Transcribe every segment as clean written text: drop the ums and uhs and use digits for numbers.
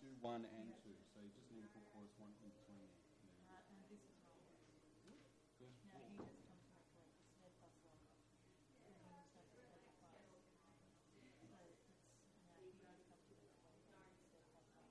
do one and two, so you just need to put chorus one in between there. And this is wrong. Verse Now he 4. has come to my place, steadfast love. And he must have to sacrifice. So it's now he has come to my place, steadfast love.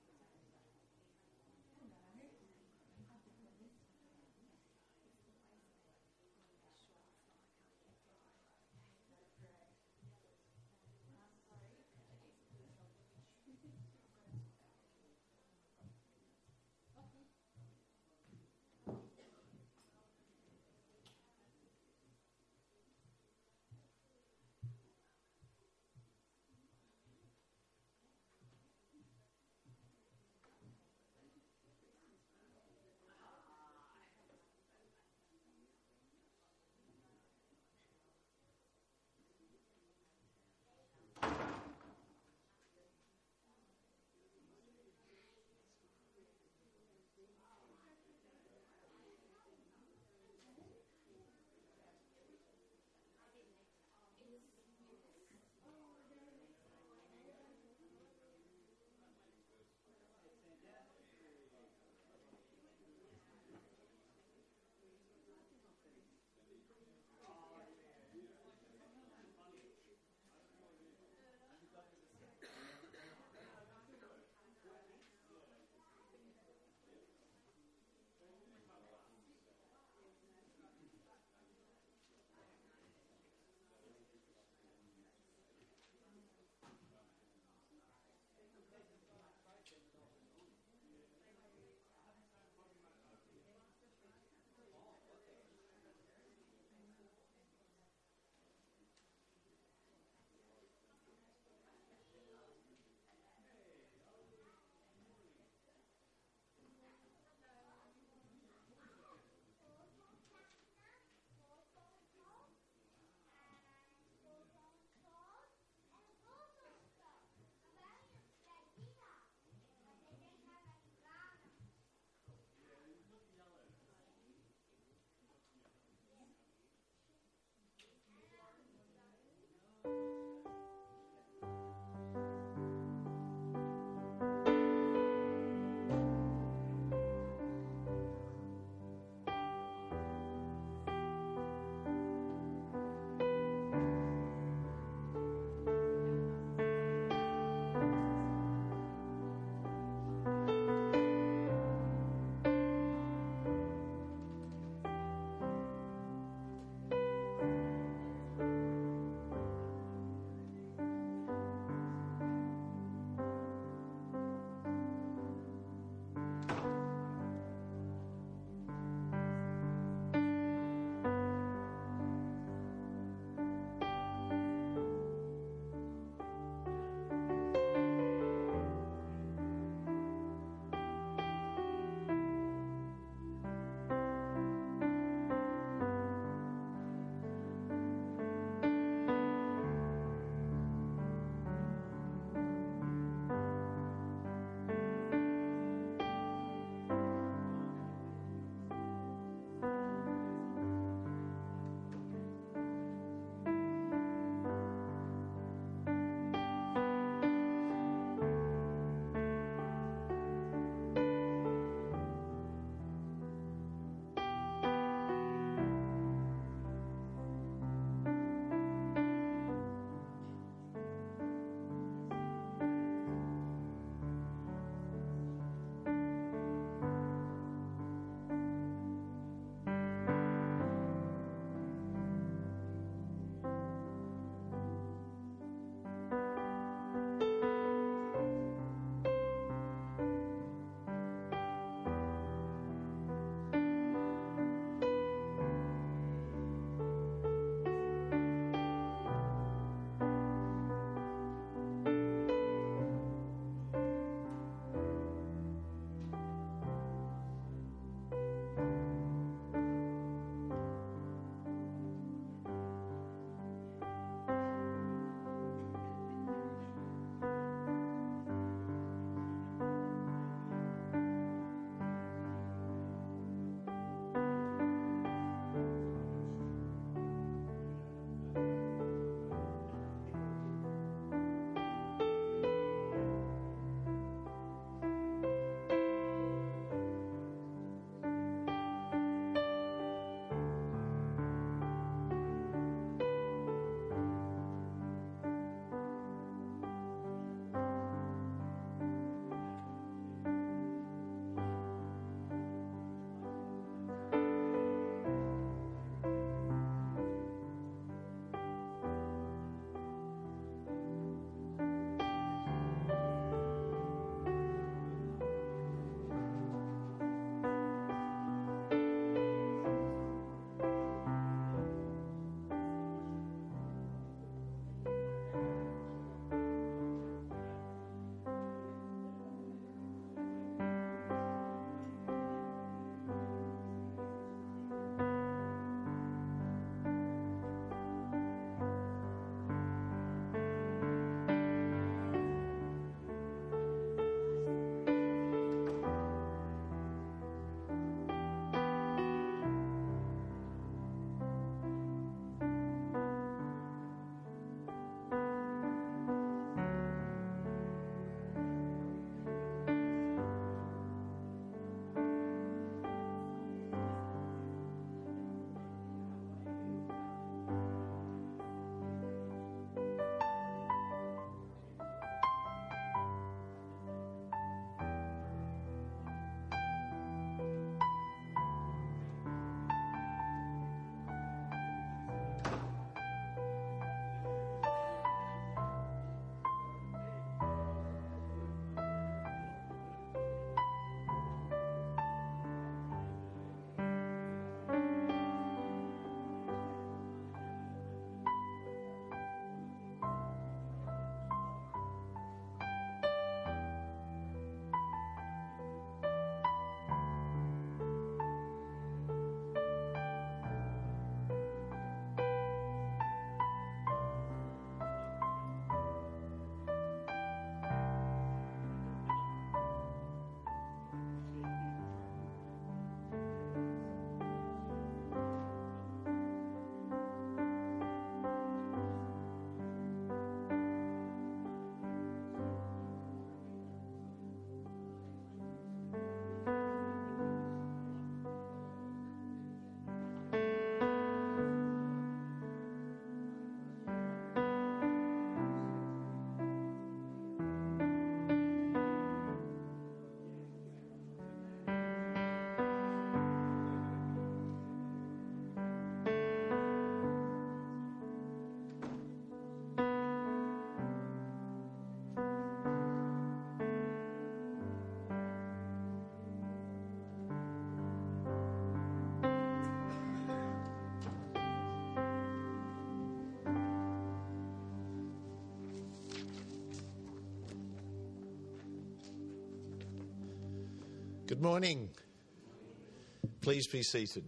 Good morning. Please be seated.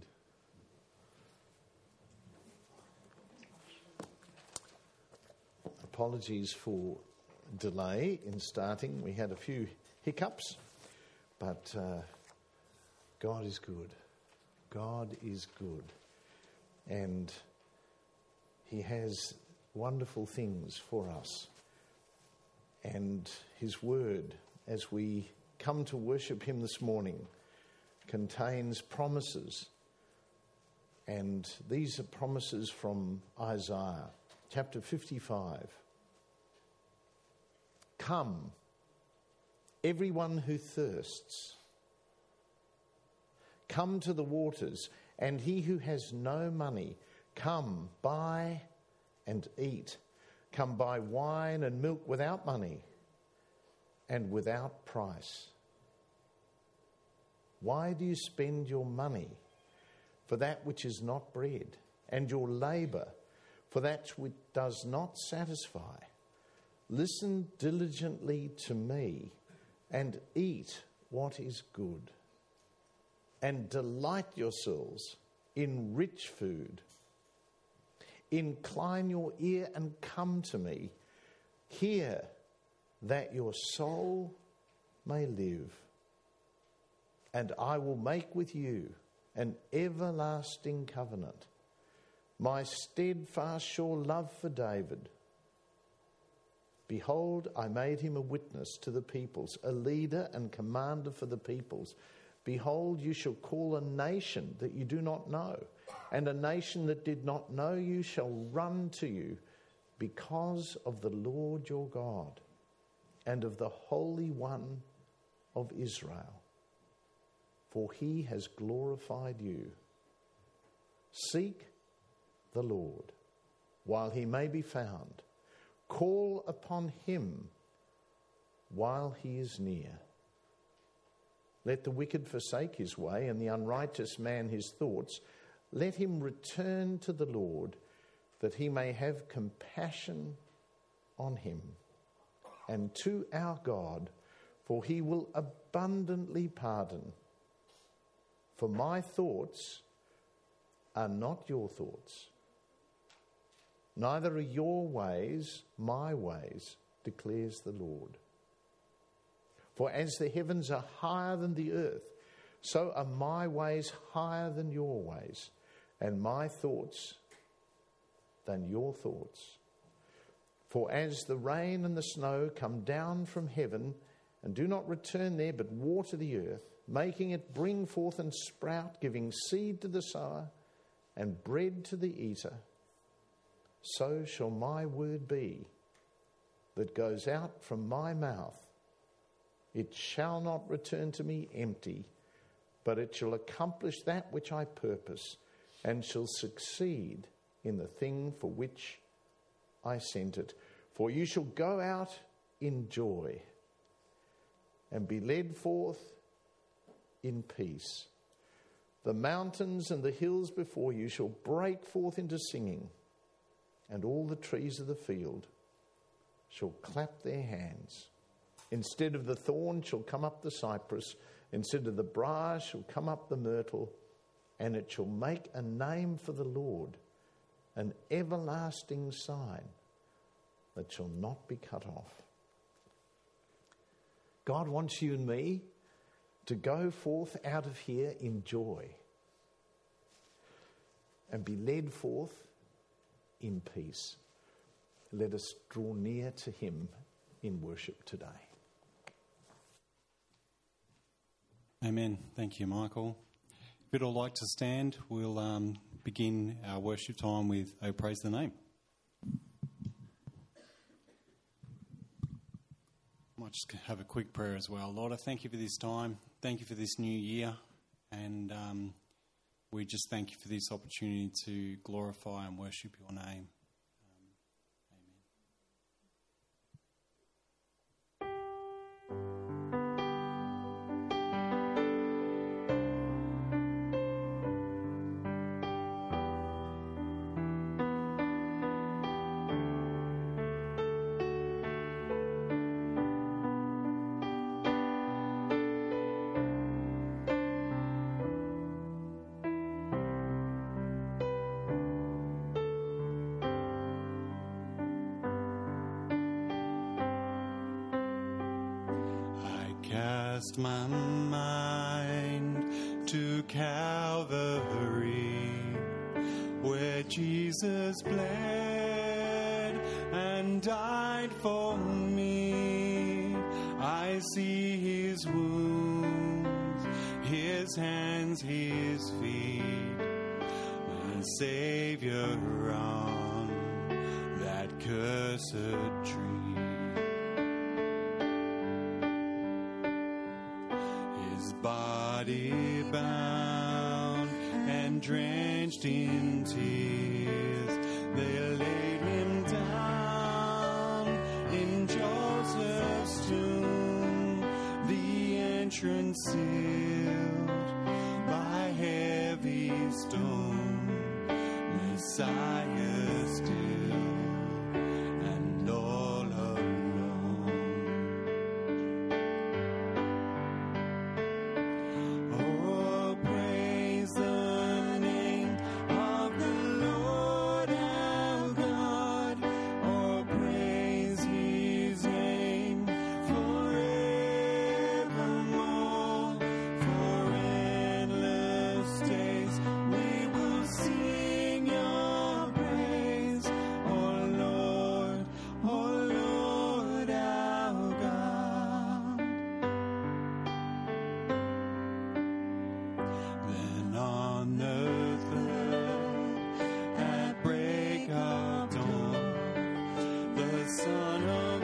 Apologies for delay in starting. We had a few hiccups, but God is good. God is good. And He has wonderful things for us. And His word, as we come to worship Him this morning, contains promises. And these are promises from Isaiah, chapter 55. Come, everyone who thirsts. Come to the waters, and he who has no money, come, buy and eat. Come buy wine and milk without money and without price. Why do you spend your money for that which is not bread, and your labour for that which does not satisfy? Listen diligently to me and eat what is good, and delight yourselves in rich food. Incline your ear and come to me. Hear that your soul may live. And I will make with you an everlasting covenant, my steadfast sure love for David. Behold, I made him a witness to the peoples, a leader and commander for the peoples. Behold, you shall call a nation that you do not know, and a nation that did not know you shall run to you because of the Lord your God and of the Holy One of Israel. For he has glorified you. Seek the Lord while he may be found. Call upon him while he is near. Let the wicked forsake his way, and the unrighteous man his thoughts. Let him return to the Lord, that he may have compassion on him, and to our God, for he will abundantly pardon. For my thoughts are not your thoughts, neither are your ways my ways, declares the Lord. For as the heavens are higher than the earth, so are my ways higher than your ways, and my thoughts than your thoughts. For as the rain and the snow come down from heaven, and do not return there, but water the earth, making it bring forth and sprout, giving seed to the sower and bread to the eater, so shall my word be that goes out from my mouth. It shall not return to me empty, but it shall accomplish that which I purpose, and shall succeed in the thing for which I sent it. For you shall go out in joy and be led forth in peace. The mountains and the hills before you shall break forth into singing, and all the trees of the field shall clap their hands. Instead of the thorn shall come up the cypress, instead of the briar shall come up the myrtle, and it shall make a name for the Lord, an everlasting sign that shall not be cut off. God wants you and me to go forth out of here in joy and be led forth in peace. Let us draw near to him in worship today. Amen. Thank you, Michael. If you'd all like to stand, we'll begin our worship time with "Oh, Praise the Name." I might just have a quick prayer as well. Lord, I thank you for this time. Thank you for this new year. And we just thank you for this opportunity to glorify and worship your name. cast my mind to Calvary, where Jesus bled and died for me. I see his wounds, his hands, his feet, my Savior on that cursed tree. His body bound and drenched in tears, they laid him down in Joseph's tomb, the entrance sealed by heavy stone. Messiah still and all alone. Oh, praise the name of the Lord our God. Oh, praise his name forevermore. For endless days we will sing your praise. Oh Lord our God. Then on the third, at break of dawn, the Son of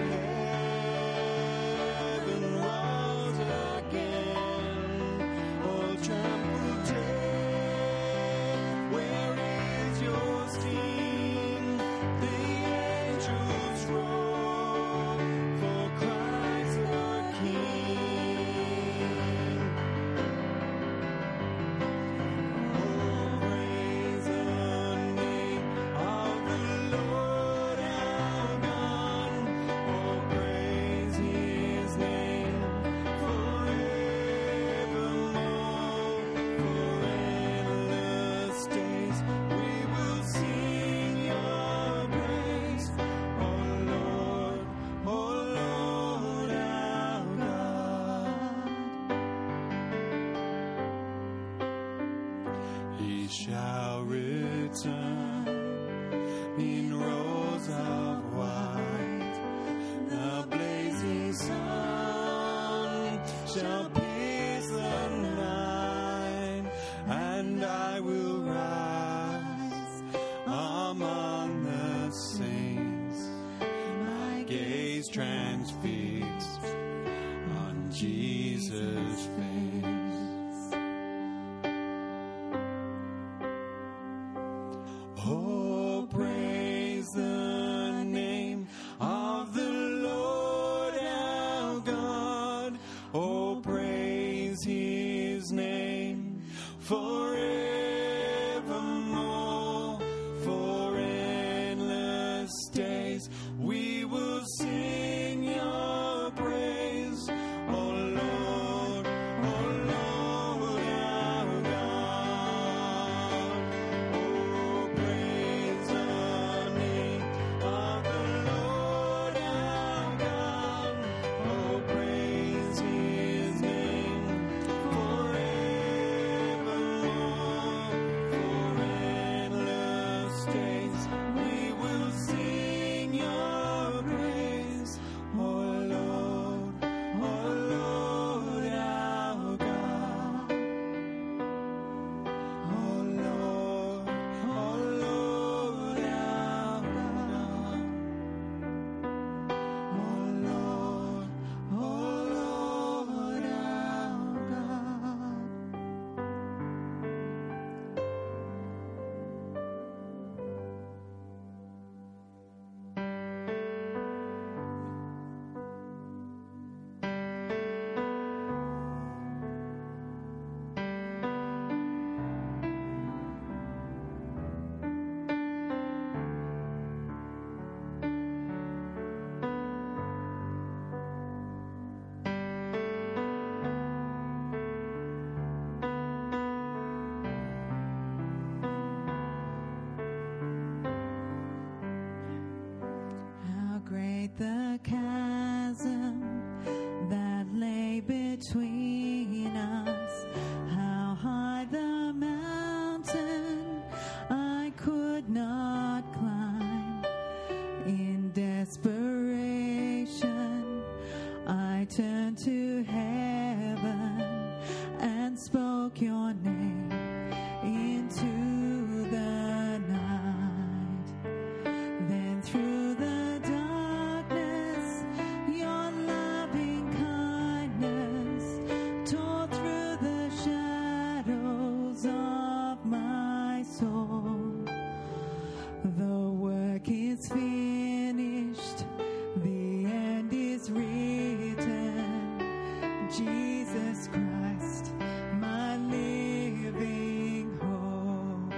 Heaven rose again. Oh, trampled death, where is your sting? The angels roar for Christ the King. Oh, praise the name of the Lord our God. Oh, praise his name forevermore. For endless days we will sing your praise. Oh Lord our God. He shall return in rows of white. The blazing sun shall pierce the night, and I will rise among the saints, my gaze transfixed on Jesus' face. Oh, praise the name of the Lord our God. Oh, praise his name forevermore. For endless days we will sing your praise. Oh Lord our God. Oh, praise the name of the Lord our God. Oh, praise his name forevermore. For endless days we will sing your praise. Oh Lord our God. Oh Lord our God. Oh Lord our How great the chasm that lay between between us. How high the mountain I could not climb. In desperation, I turned to heaven and spoke your name into the night. Then through the darkness, your loving kindness tore through the shadows of my soul. The work is finished, the end is written. Jesus Christ, my living hope.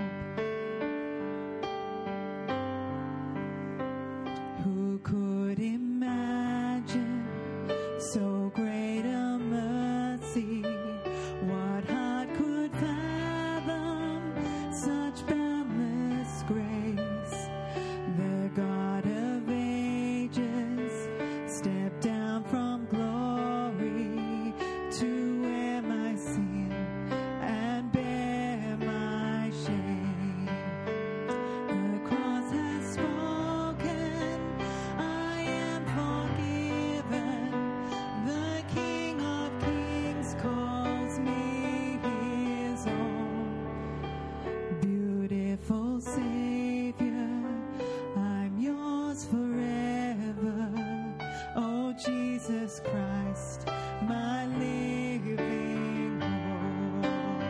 Who could imagine so great a mercy? What heart could fathom such boundless grace? The God of ages stepped down from glory to wear my sin and bear my shame. The cross has spoken, I am forgiven. The King of Kings calls me his own. Beautiful Savior, I'm yours forever. Oh, Jesus Christ, my living hope.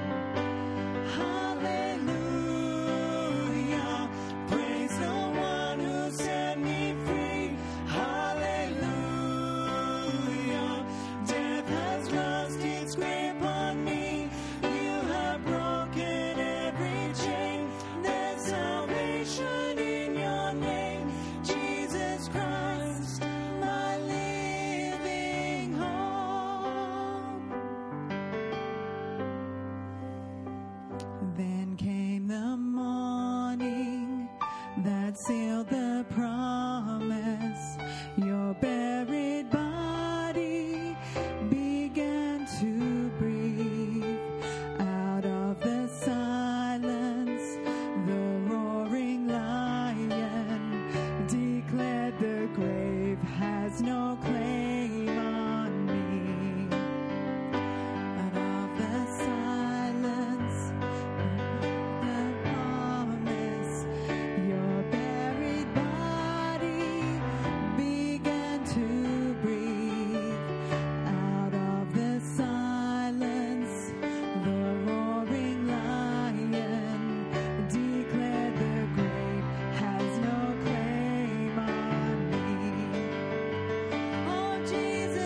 Hallelujah, praise the one who set me free. Hallelujah, death has lost its grip on me. You have broken every chain. There's salvation in your name, Jesus Christ, my living hope. Then came the morning that sealed the promise. Your buried body began to breathe. Out of the silence, the roaring lion declared the grave has no claim on me. Out of the silence, the promise, your buried body began to breathe. Out of the silence, the roaring lion declared the grave has no claim on me. Oh, Jesus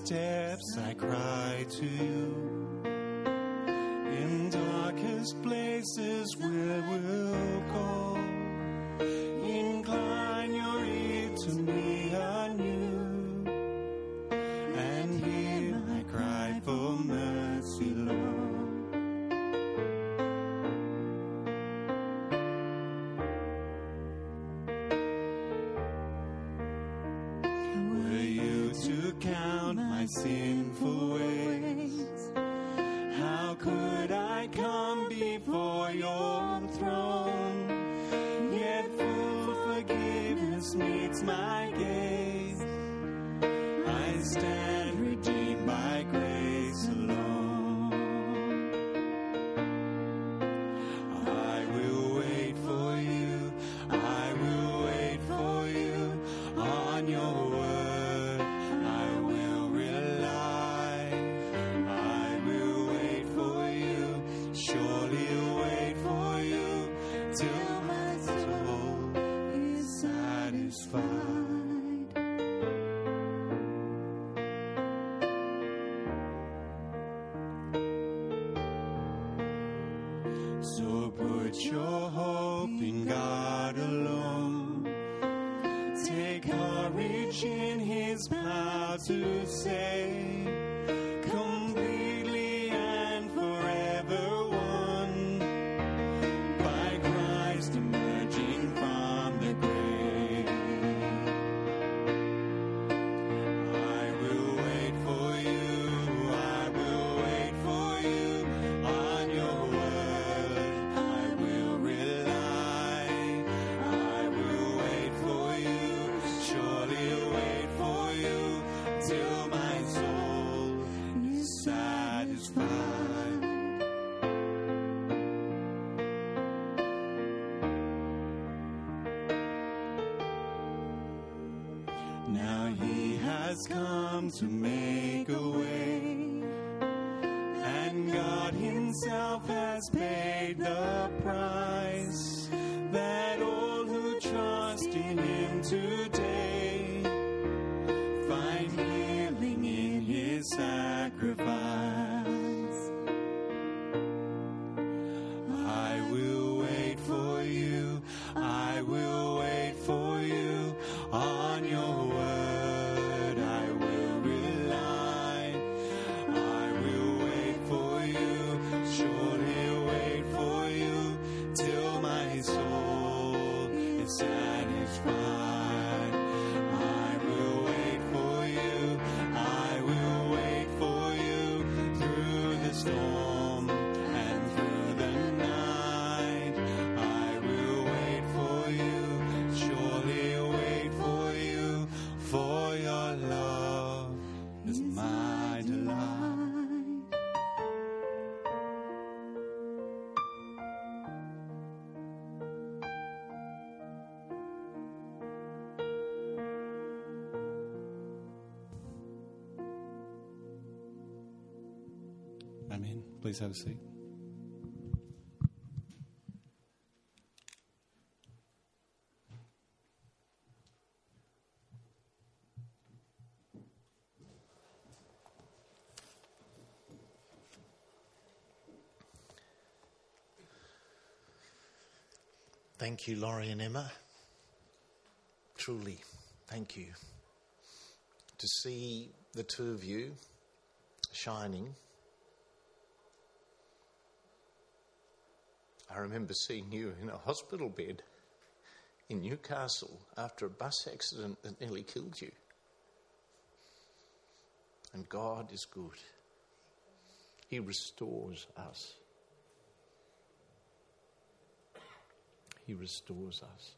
depths I cry to you. In darkest places where we'll go, incline your ear to me anew, and hear my cry for mercy, Lord. Were you to count my sinful ways, how could I come before your throne? Yet full forgiveness meets my gaze. I stand redeemed by grace alone. I will wait for you, I will wait for you on your word. I will rely, I will wait for you, surely wait for you till my soul is satisfied. So put your hope in God alone. Take courage in His power to save. Completely and forever won by Christ emerging from the grave. I will wait for you, I will wait for you on your word. I will rely, I will wait for you, surely wait for you till my soul is satisfied. Now He has come to make a way, and God Himself has paid the price, that all who trust in Him today find healing in His sacrifice. I will wait for you, I will wait for you on your word. I will rely, I will wait for you, surely wait for you till my soul is satisfied. I will wait for you, I will wait for you through the storm and through the night. I will wait for you, surely wait for you, for your love is my delight. Amen. Please have a seat. Thank you, Laurie and Emma. Truly, thank you. To see the two of you shining. I remember seeing you in a hospital bed in Newcastle after a bus accident that nearly killed you. And God is good. He restores us. He restores us.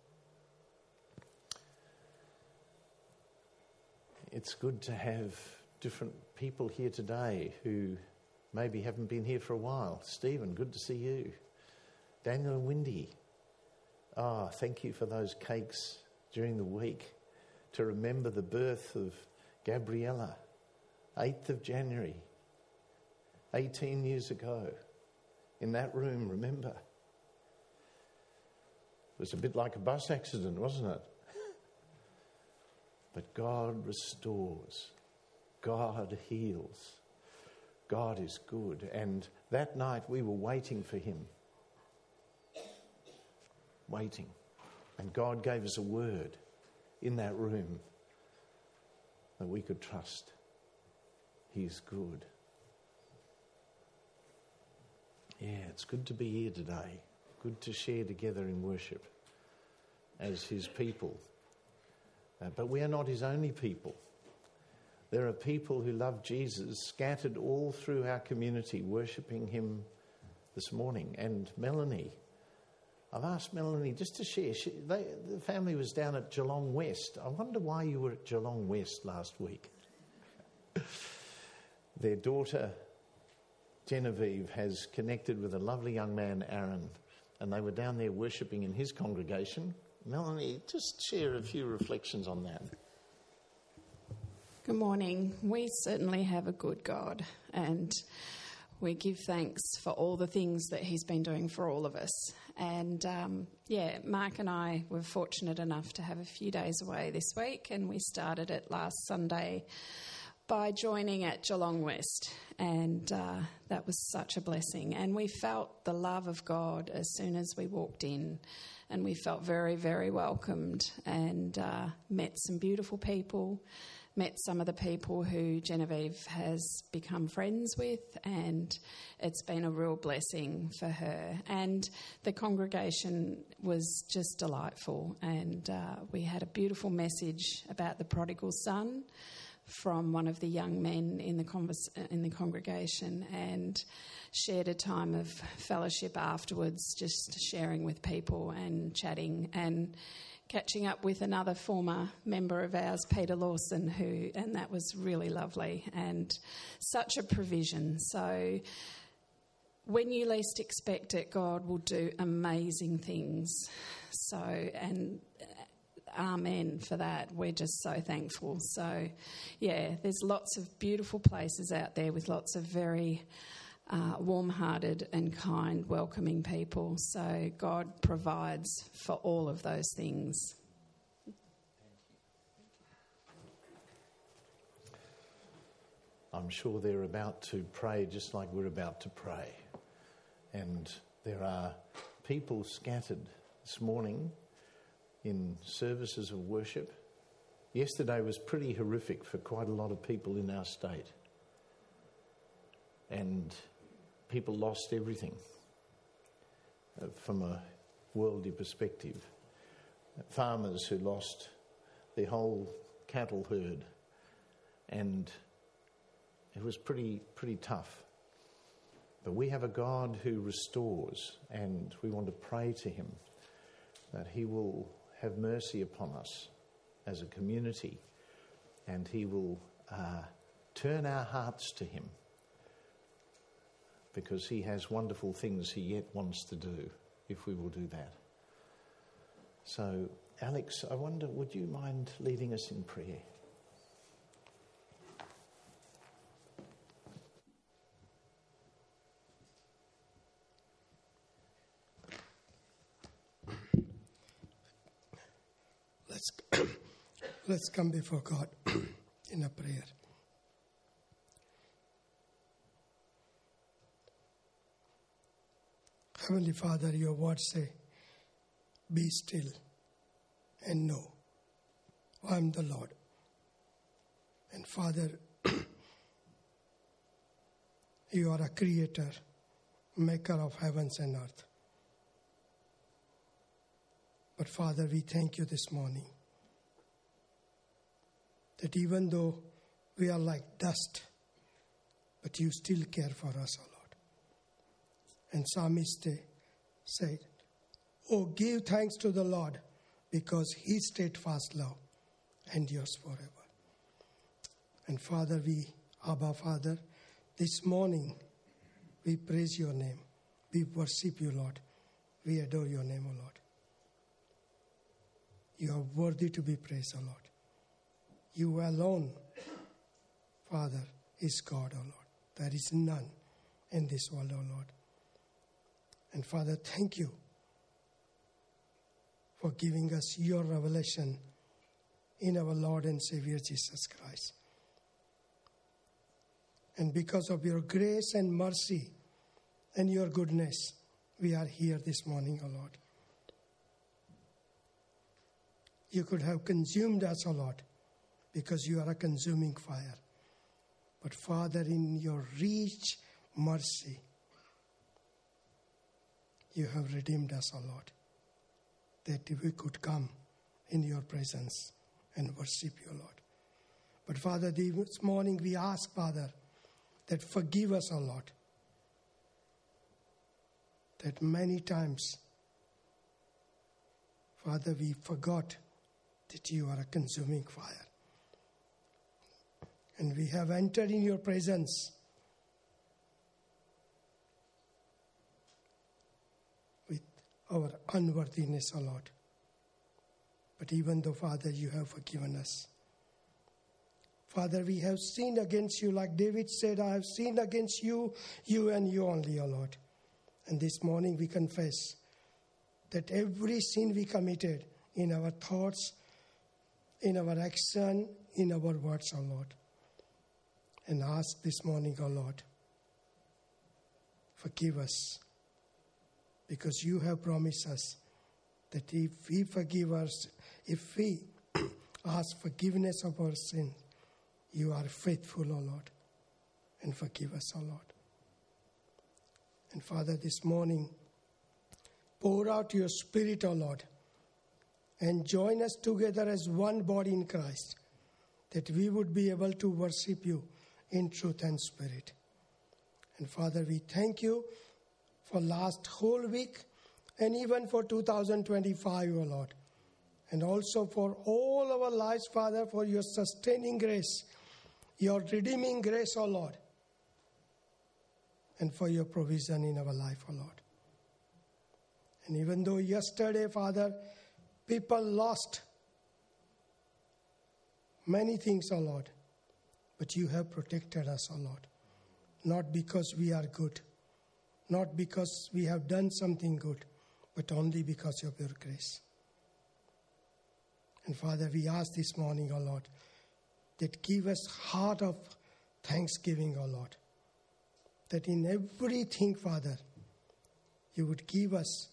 It's good to have different people here today who maybe haven't been here for a while. Stephen, good to see you. Daniel and Wendy, thank you for those cakes during the week to remember the birth of Gabriella, 8th of January, 18 years ago. In that room, remember? It was a bit like a bus accident, wasn't it? But God restores. God heals. God is good. And that night we were waiting for him. Waiting. And God gave us a word in that room that we could trust. He's good. Yeah, it's good to be here today. Good to share together in worship as his people. But we are not his only people. There are people who love Jesus scattered all through our community, worshipping him this morning. And Melanie, I've asked Melanie just to share. The family was down at Geelong West. I wonder why you were at Geelong West last week. Their daughter, Genevieve, has connected with a lovely young man, Aaron, and they were down there worshipping in his congregation. Melanie, just share a few reflections on that. Good morning. We certainly have a good God, and we give thanks for all the things that he's been doing for all of us. And Mark and I were fortunate enough to have a few days away this week, and we started it last Sunday by joining at Geelong West, and that was such a blessing. And we felt the love of God as soon as we walked in, and we felt very, very welcomed, and met some beautiful people, met some of the people who Genevieve has become friends with, and it's been a real blessing for her. And the congregation was just delightful, and we had a beautiful message about the prodigal son from one of the young men in the congregation, and shared a time of fellowship afterwards, just sharing with people and chatting and catching up with another former member of ours, Peter Lawson, and that was really lovely and such a provision. So when you least expect it, God will do amazing things. So, and amen for that. We're just so thankful. So, yeah, there's lots of beautiful places out there with lots of very warm-hearted and kind, welcoming people. So God provides for all of those things. I'm sure they're about to pray just like we're about to pray. And there are people scattered this morning in services of worship. Yesterday was pretty horrific for quite a lot of people in our state. And people lost everything from a worldly perspective. Farmers who lost their whole cattle herd, and it was pretty tough. But we have a God who restores, and we want to pray to him that he will have mercy upon us as a community, and he will turn our hearts to him, because he has wonderful things he yet wants to do if we will do that. So, Alex, I wonder, would you mind leading us in prayer? Let's come before God in a prayer. Heavenly Father, your words say, be still and know I am the Lord. And Father, you are a creator, maker of heavens and earth. But Father, we thank you this morning that even though we are like dust, but you still care for us, O Lord. And Psalmist said, oh, give thanks to the Lord, because his steadfast love endures forever. And Father, Abba Father, this morning we praise your name. We worship you, Lord. We adore your name, O Lord. You are worthy to be praised, O Lord. You alone, Father, is God, O Lord. There is none in this world, O Lord. And Father, thank you for giving us your revelation in our Lord and Savior Jesus Christ. And because of your grace and mercy and your goodness, we are here this morning, O Lord. You could have consumed us, O Lord, because you are a consuming fire. But Father, in your rich mercy, you have redeemed us, O Lord, that we could come in your presence and worship you, Lord. But Father, this morning we ask, Father, that forgive us, O Lord, that many times, Father, we forgot that you are a consuming fire. And we have entered in your presence with our unworthiness, O Lord. But even though, Father, you have forgiven us. Father, we have sinned against you. Like David said, I have sinned against you, you and you only, O Lord. And this morning we confess that every sin we committed in our thoughts, in our action, in our words, O Lord. And ask this morning, O Lord, forgive us. Because you have promised us that if we forgive us, if we ask forgiveness of our sin, you are faithful, O Lord, and forgive us, O Lord. And Father, this morning, pour out your Spirit, O Lord, and join us together as one body in Christ, that we would be able to worship you in truth and spirit. And Father, we thank you for last whole week and even for 2025, O Lord. And also for all our lives, Father, for your sustaining grace, your redeeming grace, O Lord, and for your provision in our life, O Lord. And even though yesterday, Father, people lost many things, O Lord, but you have protected us, O Lord. Not because we are good, not because we have done something good, but only because of your grace. And Father, we ask this morning, O Lord, that give us heart of thanksgiving, O Lord. That in everything, Father, you would give us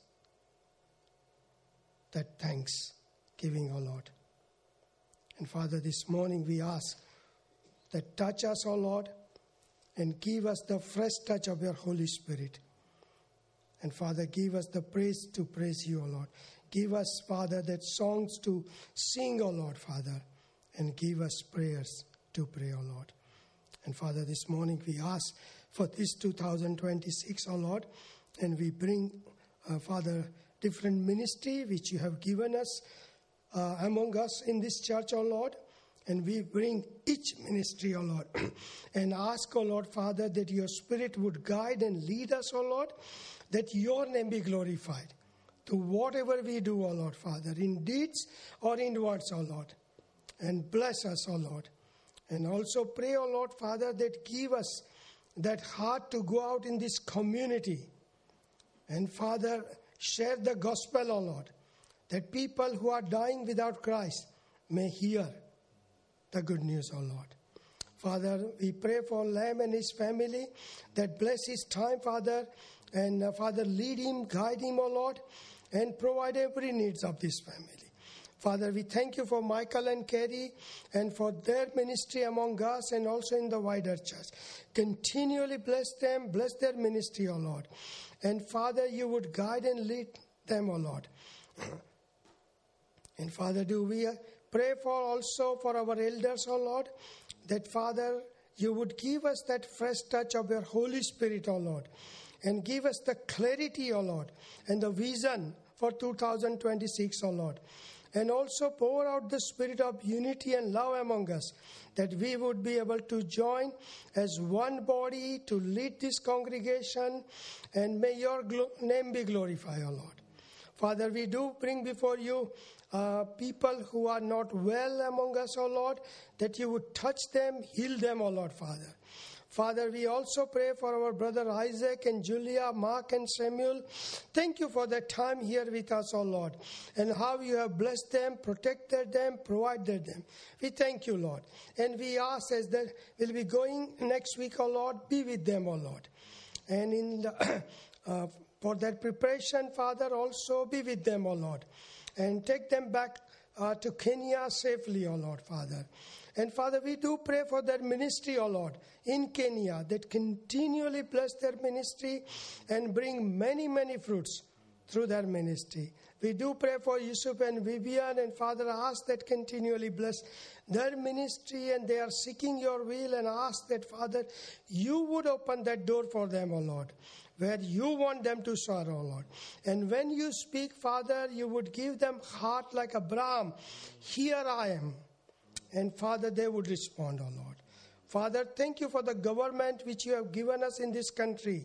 that thanksgiving, O Lord. And Father, this morning we ask that touch us, O Lord, and give us the fresh touch of your Holy Spirit. And Father, give us the praise to praise you, O Lord. Give us, Father, that songs to sing, O Lord, Father. And give us prayers to pray, O Lord. And Father, this morning we ask for this 2026, O Lord. And we bring, Father, different ministry which you have given us among us in this church, O Lord. And we bring each ministry, O Lord, and ask, O Lord, Father, that your Spirit would guide and lead us, O Lord, that your name be glorified to whatever we do, O Lord, Father, in deeds or in words, O Lord. And bless us, O Lord. And also pray, O Lord, Father, that give us that heart to go out in this community. And Father, share the gospel, O Lord, that people who are dying without Christ may hear the good news, O Lord. Father, we pray for Lamb and his family, that bless his time, Father, and Father, lead him, guide him, O Lord, and provide every needs of this family. Father, we thank you for Michael and Carrie and for their ministry among us and also in the wider church. Continually bless them, bless their ministry, O Lord. And Father, you would guide and lead them, O Lord. And Father, do we pray for also for our elders, O Lord, that Father, you would give us that fresh touch of your Holy Spirit, O Lord, and give us the clarity, O Lord, and the vision for 2026, O Lord. And also pour out the spirit of unity and love among us, that we would be able to join as one body to lead this congregation, and may your name be glorified, O Lord. Father, we do bring before you people who are not well among us, O Lord, that you would touch them, heal them, O Lord, Father. Father, we also pray for our brother Isaac and Julia, Mark and Samuel. Thank you for that time here with us, O Lord, and how you have blessed them, protected them, provided them. We thank you, Lord. And we ask as they will be going next week, O Lord, be with them, O Lord. And in the, for that preparation, Father, also be with them, O Lord. And take them back to Kenya safely, O Lord, Father. And Father, we do pray for their ministry, O Lord, in Kenya, that continually bless their ministry and bring many, many fruits through their ministry. We do pray for Yusuf and Vivian, and Father, ask that continually bless their ministry, and they are seeking your will, and ask that, Father, you would open that door for them, O Lord, where you want them to serve, O Lord. And when you speak, Father, you would give them heart like Abraham. Here I am. And Father, they would respond, O Lord. Father, thank you for the government which you have given us in this country.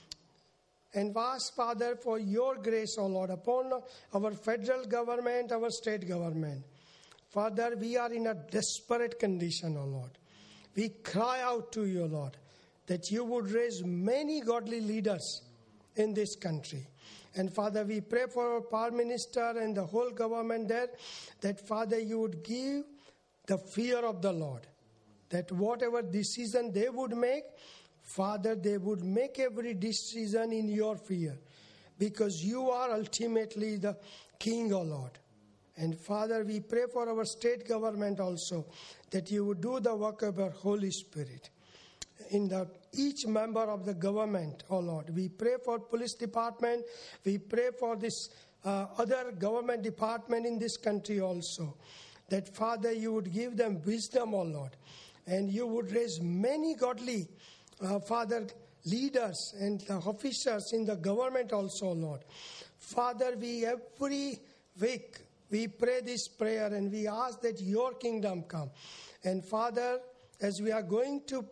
And ask, Father, for your grace, O Lord, upon our federal government, our state government. Father, we are in a desperate condition, O Lord. We cry out to you, Lord, that you would raise many godly leaders in this country. And Father, we pray for our Prime Minister and the whole government there, that Father, you would give the fear of the Lord, that whatever decision they would make, Father, they would make every decision in your fear, because you are ultimately the King, O Lord. And Father, we pray for our state government also, that you would do the work of your Holy Spirit in each member of the government, O Lord. We pray for police department. We pray for this other government department in this country also, that, Father, you would give them wisdom, O Lord, and you would raise many godly, Father, leaders and officers in the government also, Lord. Father, we every week, we pray this prayer and we ask that your kingdom come. And Father, as we are going to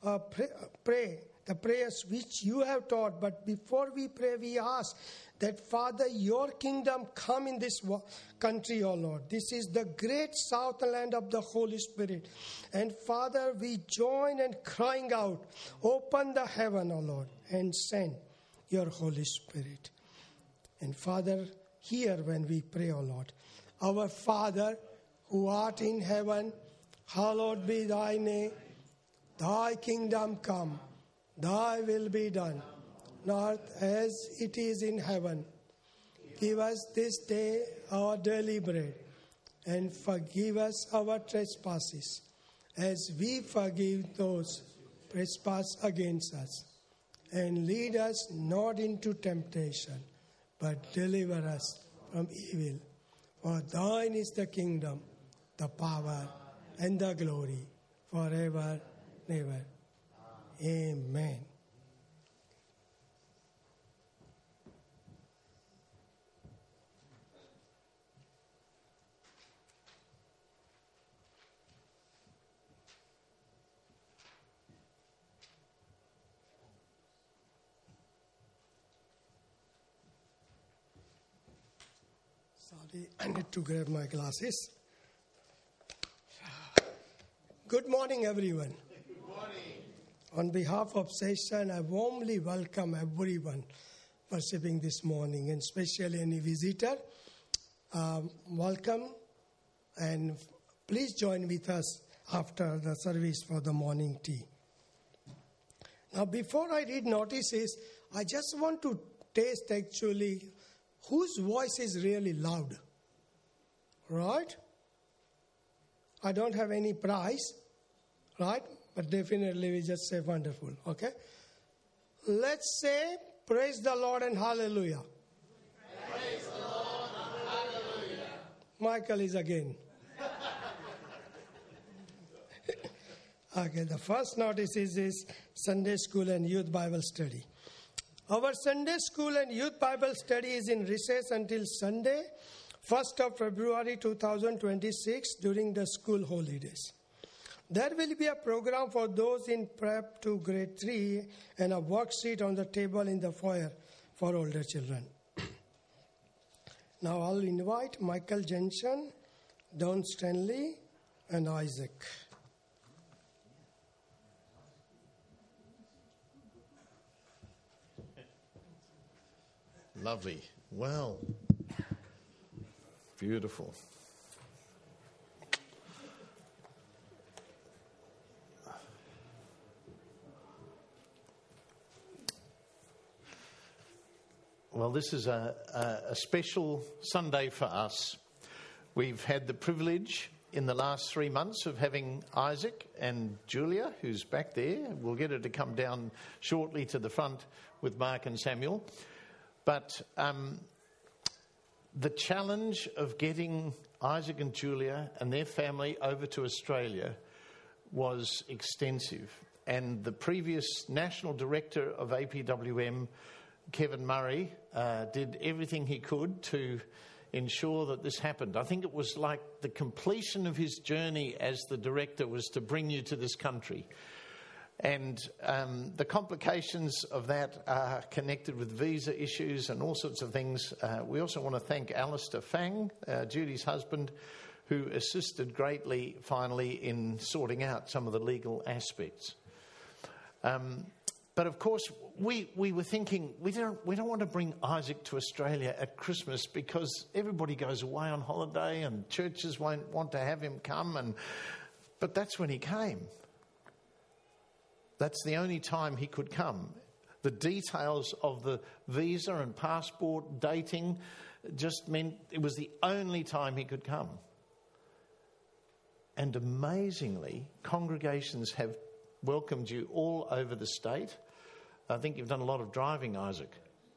pray the prayers which you have taught, but before we pray, we ask that, Father, your kingdom come in this country, O Lord. This is the great southland of the Holy Spirit. And Father, we join and crying out, open the heaven, O Lord, and send your Holy Spirit. And Father, hear when we pray, O Lord. Our Father, who art in heaven, hallowed be thy name. Thy kingdom come, thy will be done, on earth as it is in heaven. Give us this day our daily bread, and forgive us our trespasses, as we forgive those who trespass against us. And lead us not into temptation, but deliver us from evil. For thine is the kingdom, the power, and the glory, forever and ever. Amen. Sorry, I need to grab my glasses. Good morning, everyone. Good morning. On behalf of Session, I warmly welcome everyone worshiping this morning, and especially any visitor. Welcome, and please join with us after the service for the morning tea. Now, before I read notices, I just want to taste actually whose voice is really loud, right? I don't have any prize, right? But definitely we just say wonderful, okay? Let's say praise the Lord and hallelujah. Praise the Lord and hallelujah. Michael is again. Okay, the first notice is Sunday School and Youth Bible Study. Our Sunday School and Youth Bible Study is in recess until Sunday, 1st of February 2026 during the school holidays. There will be a program for those in prep to grade 3 and a worksheet on the table in the foyer for older children. Now I'll invite Michael Jensen, Don Stanley, and Isaac. Lovely. Well, beautiful. Well, this is a special Sunday for us. We've had the privilege in the last 3 months of having Isaac and Julia, who's back there. We'll get her to come down shortly to the front with Mark and Samuel. But the challenge of getting Isaac and Julia and their family over to Australia was extensive. And the previous National Director of APWM, Kevin Murray, did everything he could to ensure that this happened. I think it was like the completion of his journey as the director was to bring you to this country. And the complications of that are connected with visa issues and all sorts of things. We also want to thank Alistair Fang, Judy's husband, who assisted greatly finally in sorting out some of the legal aspects. But of course, we were thinking, we don't want to bring Isaac to Australia at Christmas because everybody goes away on holiday and churches won't want to have him come. But that's when he came. That's the only time he could come. The details of the visa and passport dating just meant it was the only time he could come. And amazingly, congregations have welcomed you all over the state. I think you've done a lot of driving, Isaac.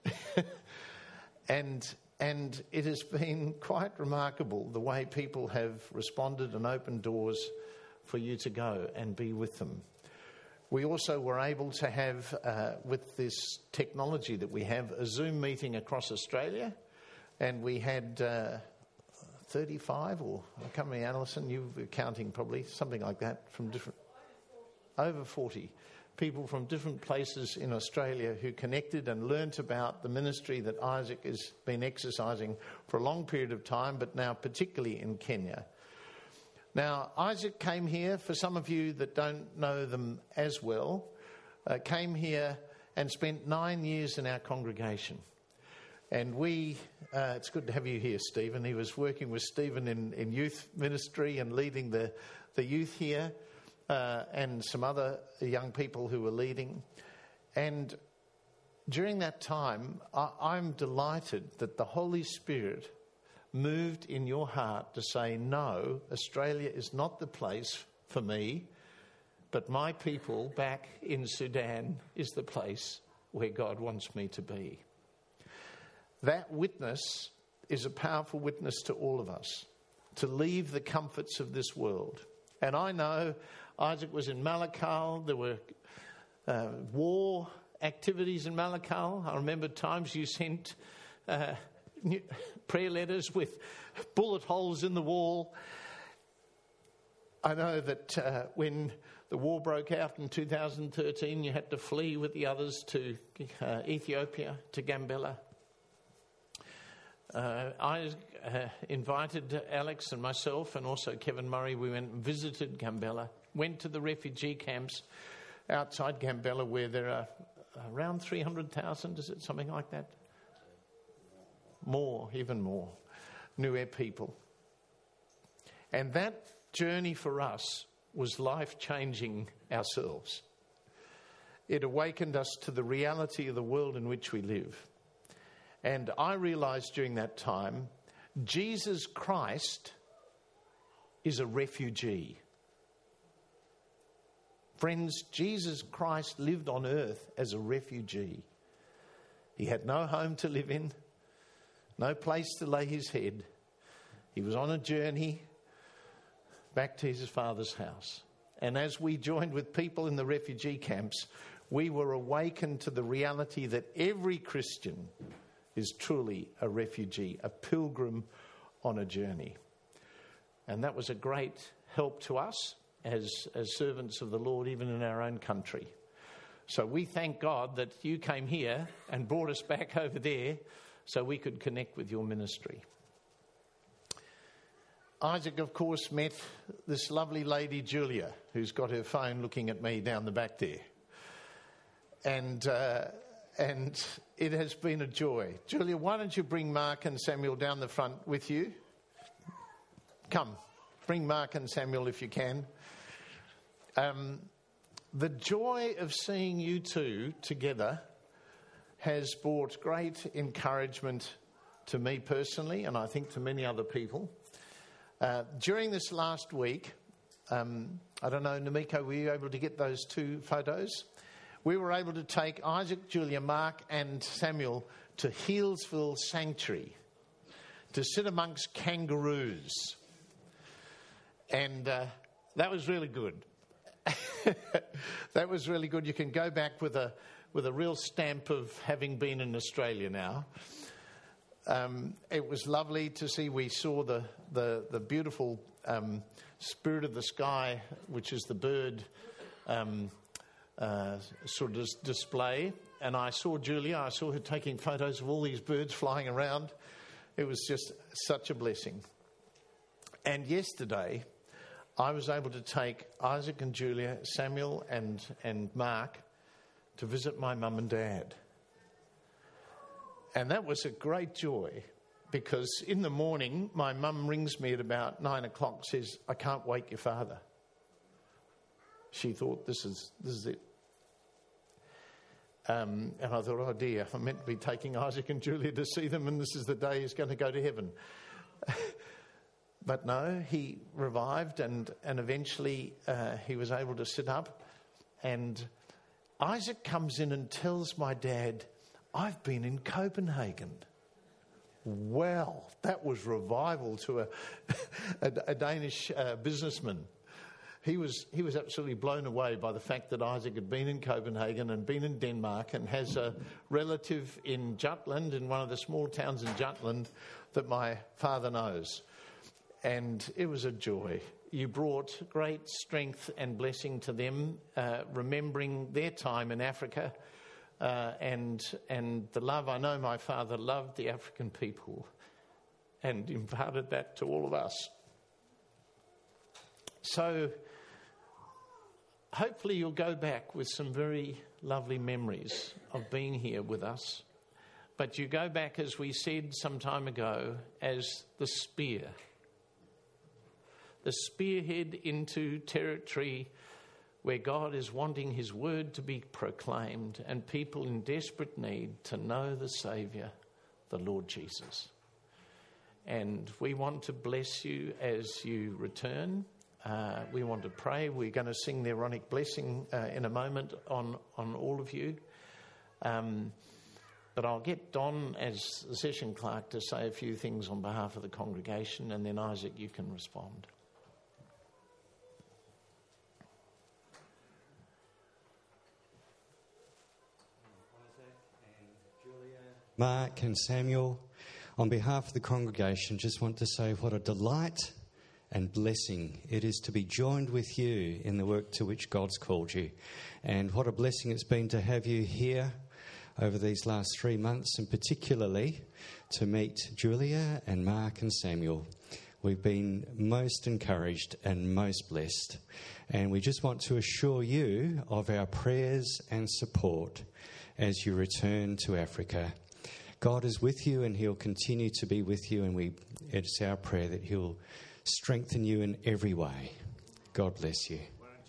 and it has been quite remarkable the way people have responded and opened doors for you to go and be with them. We also were able to have, with this technology that we have, a Zoom meeting across Australia. And we had 35, or I can't remember, Alison, you were counting probably, something like that, from different... Over 40 people from different places in Australia who connected and learnt about the ministry that Isaac has been exercising for a long period of time, but now particularly in Kenya. Now, Isaac came here, for some of you that don't know them as well, came here and spent 9 years in our congregation. And it's good to have you here, Stephen. He was working with Stephen in youth ministry and leading the youth here. And some other young people who were leading. And during that time, I'm delighted that the Holy Spirit moved in your heart to say, no, Australia is not the place for me, but my people back in Sudan is the place where God wants me to be. That witness is a powerful witness to all of us, to leave the comforts of this world. And I know Isaac was in Malakal. There were war activities in Malakal. I remember times you sent prayer letters with bullet holes in the wall. I know that when the war broke out in 2013, you had to flee with the others to Ethiopia, to Gambella. I invited Alex and myself and also Kevin Murray. We went and visited Gambella, went to the refugee camps outside Gambella where there are around 300,000, is it something like that? More, even more, Nuer people. And that journey for us was life-changing ourselves. It awakened us to the reality of the world in which we live. And I realised during that time, Jesus Christ is a refugee. Friends, Jesus Christ lived on earth as a refugee. He had no home to live in, no place to lay his head. He was on a journey back to his Father's house. And as we joined with people in the refugee camps, we were awakened to the reality that every Christian is truly a refugee, a pilgrim on a journey. And that was a great help to us as servants of the Lord, even in our own country. So we thank God that you came here and brought us back over there so we could connect with your ministry. Isaac, of course, met this lovely lady, Julia, who's got her phone looking at me down the back there. And And it has been a joy. Julia, why don't you bring Mark and Samuel down the front with you? Come, bring Mark and Samuel if you can. The joy of seeing you two together has brought great encouragement to me personally, and I think to many other people. During this last week, I don't know, Namiko, were you able to get those two photos? We were able to take Isaac, Julia, Mark and Samuel to Healesville Sanctuary to sit amongst kangaroos. And that was really good. That was really good. You can go back with a real stamp of having been in Australia now. It was lovely to see. We saw the beautiful Spirit of the Sky, which is the bird sort of display. And I saw Julia. I saw her taking photos of all these birds flying around. It was just such a blessing. And yesterday, I was able to take Isaac and Julia, Samuel and Mark to visit my mum and dad. And that was a great joy, because in the morning, my mum rings me at about 9 o'clock, says, "I can't wake your father." She thought, this is it. And I thought, oh dear, I'm meant to be taking Isaac and Julia to see them, and this is the day he's going to go to heaven. But no, he revived, and eventually he was able to sit up. And Isaac comes in and tells my dad, "I've been in Copenhagen." Well, that was revival to a Danish businessman. He was absolutely blown away by the fact that Isaac had been in Copenhagen and been in Denmark and has a relative in Jutland, in one of the small towns in Jutland, that my father knows. And it was a joy. You brought great strength and blessing to them, remembering their time in Africa, and the love. I know my father loved the African people and imparted that to all of us. So hopefully you'll go back with some very lovely memories of being here with us. But you go back, as we said some time ago, as the spear. The spearhead into territory where God is wanting his word to be proclaimed and people in desperate need to know the Saviour, the Lord Jesus. And we want to bless you as you return. We want to pray. We're going to sing the Aaronic blessing in a moment on all of you. But I'll get Don as the session clerk to say a few things on behalf of the congregation, and then Isaac, you can respond. Mark and Samuel, on behalf of the congregation, just want to say what a delight and blessing it is to be joined with you in the work to which God's called you. And what a blessing it's been to have you here over these last 3 months, and particularly to meet Julia and Mark and Samuel. We've been most encouraged and most blessed. And we just want to assure you of our prayers and support as you return to Africa. God is with you, and he'll continue to be with you, and it's our prayer that he'll strengthen you in every way. God bless you.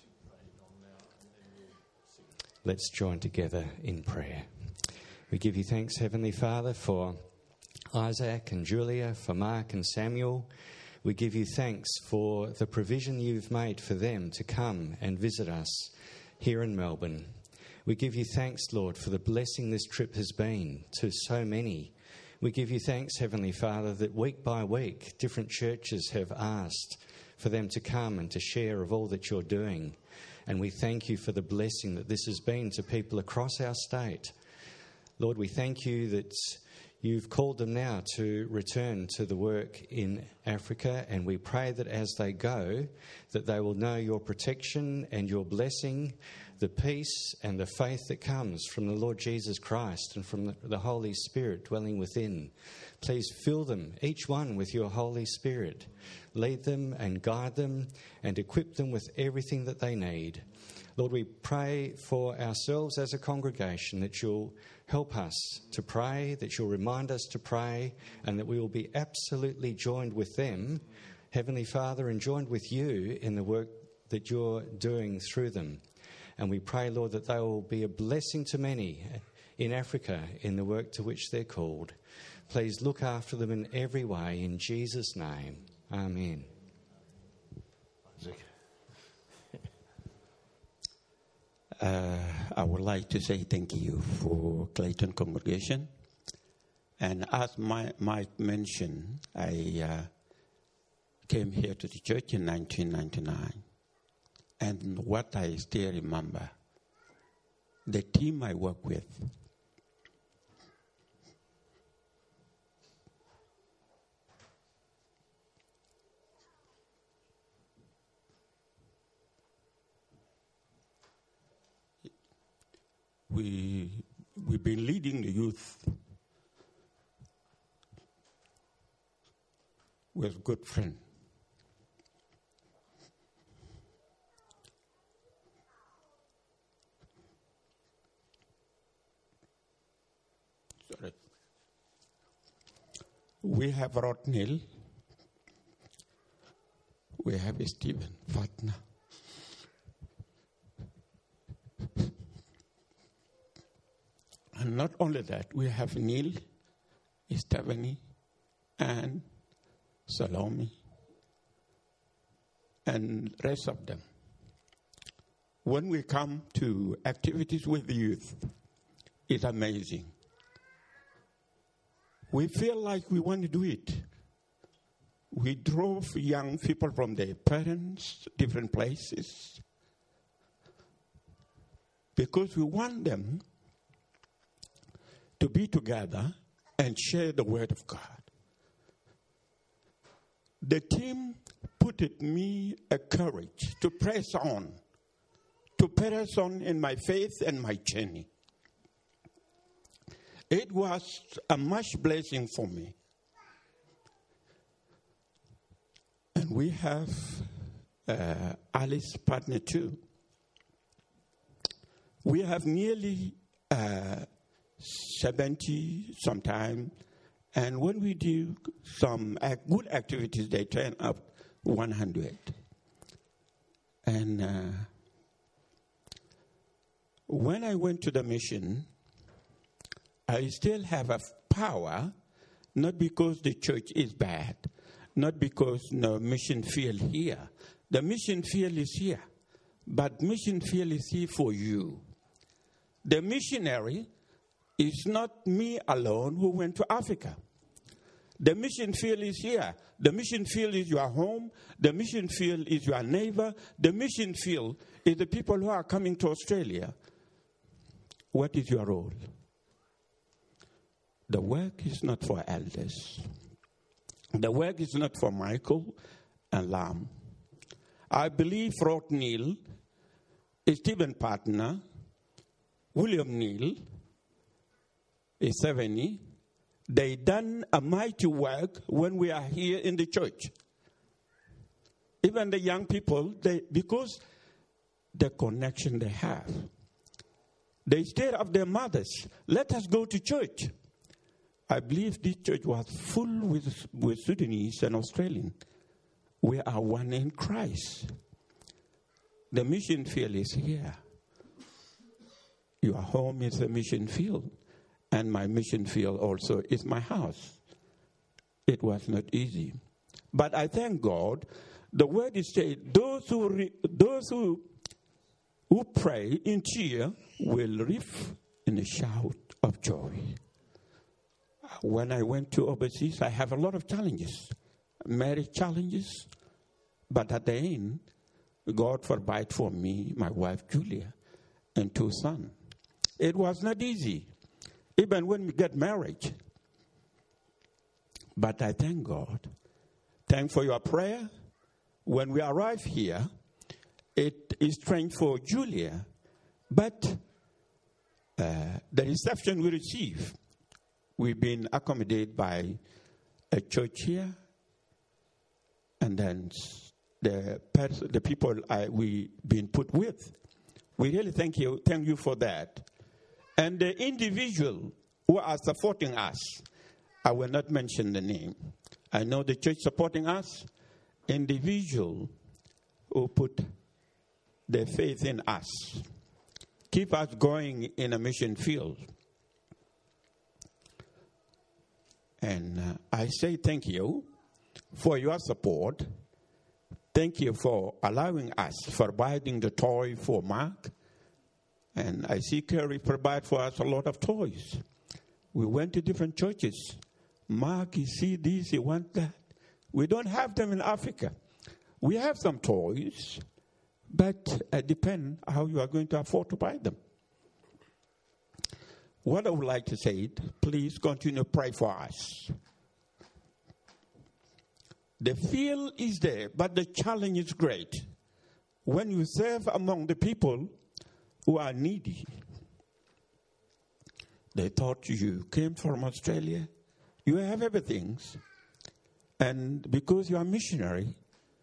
Let's join together in prayer. We give you thanks, Heavenly Father, for Isaac and Julia, for Mark and Samuel. We give you thanks for the provision you've made for them to come and visit us here in Melbourne. We give you thanks, Lord, for the blessing this trip has been to so many. We give you thanks, Heavenly Father, that week by week different churches have asked for them to come and to share of all that you're doing. And we thank you for the blessing that this has been to people across our state. Lord, we thank you that you've called them now to return to the work in Africa, and we pray that as they go, that they will know your protection and your blessing, the peace and the faith that comes from the Lord Jesus Christ and from the Holy Spirit dwelling within. Please fill them, each one, with your Holy Spirit. Lead them and guide them and equip them with everything that they need. Lord, we pray for ourselves as a congregation that you'll help us to pray, that you'll remind us to pray, and that we will be absolutely joined with them, Heavenly Father, and joined with you in the work that you're doing through them. And we pray, Lord, that they will be a blessing to many in Africa in the work to which they're called. Please look after them in every way, in Jesus' name. Amen. I would like to say thank you for Clayton congregation. And as Mike mentioned, I came here to the church in 1999. And what I still remember, the team I work with, we've been leading the youth with good friends. Sorry. We have Rotnil. We have Stephen Fatna. And not only that, we have Neil, Stephanie, and Salome, and rest of them. When we come to activities with the youth, it's amazing. We feel like we want to do it. We drove young people from their parents, different places, because we want them to be together and share the word of God. The team put in me a courage to press on in my faith and my journey. It was a much blessing for me. And we have Alice's partner too. We have nearly 70 sometime, and when we do some good activities, they turn up 100. And when I went to the mission, I still have a power, not because the church is bad, not because no mission field here. The mission field is here, but mission field is here for you. The missionary is not me alone who went to Africa. The mission field is here. The mission field is your home. The mission field is your neighbor. The mission field is the people who are coming to Australia. What is your role? The work is not for elders. The work is not for Michael and Lam. I believe Rod Neil, Stephen Partner, William Neil, Seveni, they done a mighty work when we are here in the church. Even the young people, because the connection they have, they stayed up their mothers. Let us go to church. I believe this church was full with Sudanese and Australian. We are one in Christ. The mission field is here. Your home is a mission field. And my mission field also is my house. It was not easy. But I thank God. The word is said, those who pray in cheer will reap in a shout of joy. When I went to overseas, I have a lot of challenges, marriage challenges. But at the end, God provided for me, my wife Julia, and 2 sons. It was not easy, even when we get married. But I thank God. Thank for your prayer. When we arrive here, it is strange for Julia But the reception we receive, we've been accommodated by a church here, and then the people we've been put with. We really thank you for that. And the individual who are supporting us, I will not mention the name. I know the church supporting us, individual who put their faith in us, keep us going in a mission field. And I say thank you for your support. Thank you for allowing us, for providing the toy for Mark. And I see Kerry provide for us a lot of toys. We went to different churches. Mark, you see this, you want that. We don't have them in Africa. We have some toys, but it depends how you are going to afford to buy them. What I would like to say, please continue to pray for us. The field is there, but the challenge is great. When you serve among the people who are needy, they thought you came from Australia, you have everything, and because you are missionary,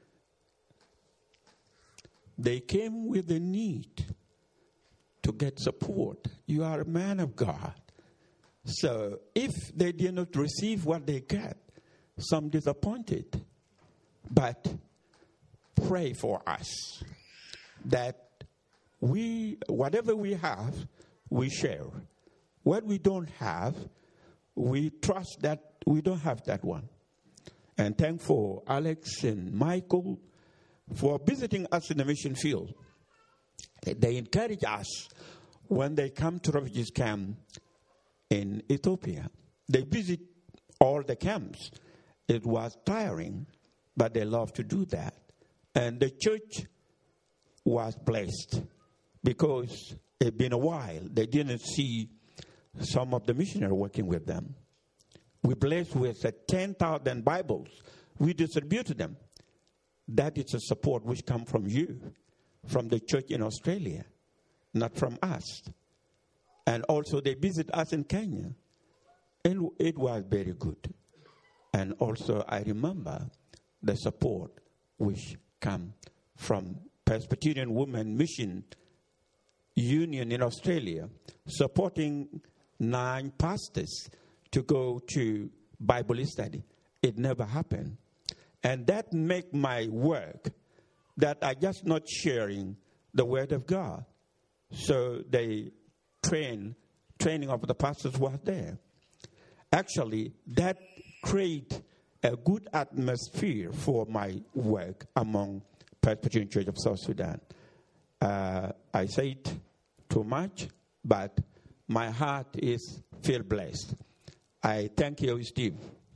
they came with a need to get support. You are a man of God. So if they did not receive what they get, some disappointed. But pray for us that whatever we have, we share. What we don't have, we trust that we don't have that one. And thankful Alex and Michael for visiting us in the mission field. They encourage us when they come to refugees camp in Ethiopia. They visit all the camps. It was tiring, but they love to do that. And the church was blessed because it had been a while. They didn't see some of the missionaries working with them. We blessed with 10,000 Bibles. We distributed them. That is a support which comes from you, from the church in Australia, not from us. And also they visit us in Kenya. And it was very good. And also I remember the support which come from Presbyterian Women Mission Union in Australia, supporting 9 pastors to go to Bible study. It never happened. And that make my work that I just not sharing the word of God. So they training of the pastors was there. Actually, that create a good atmosphere for my work among Presbyterian Church of South Sudan. I say it too much, but my heart is feel blessed. I thank you, Steve.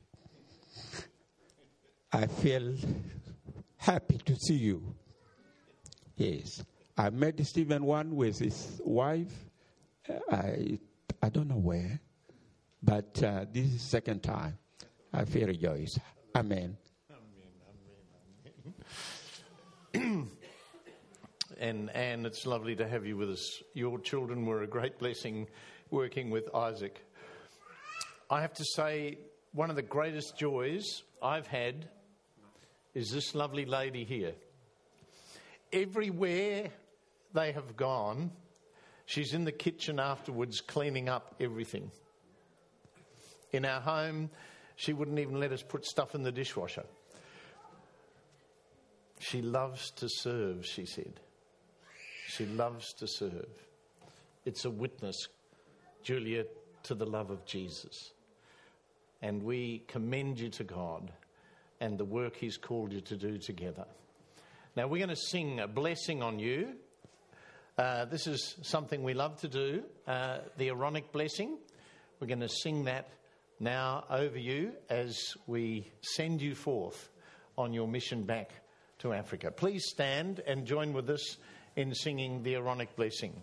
I feel happy to see you. Yes. I met Stephen one with his wife. I don't know where, but this is the second time. I feel rejoiced. Amen. Amen. And it's lovely to have you with us. Your children were a great blessing working with Isaac. I have to say, one of the greatest joys I've had is this lovely lady here. Everywhere they have gone, she's in the kitchen afterwards cleaning up everything. In our home, she wouldn't even let us put stuff in the dishwasher. She loves to serve, she said. She loves to serve. It's a witness, Julia, to the love of Jesus. And we commend you to God and the work He's called you to do together. Now we're going to sing a blessing on you. This is something we love to do, the Aaronic blessing. We're going to sing that now over you as we send you forth on your mission back to Africa. Please stand and join with us in singing the Aaronic blessing.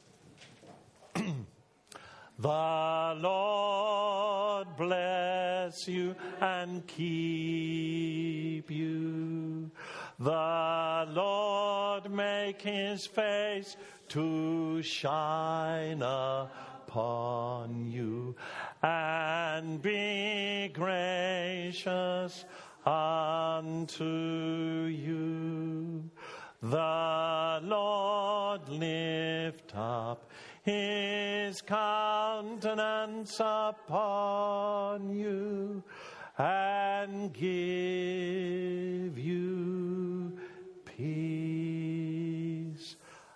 The Lord bless you and keep you. The Lord make his face to shine upon you and be gracious unto you. The Lord lift up his countenance upon you and give you peace.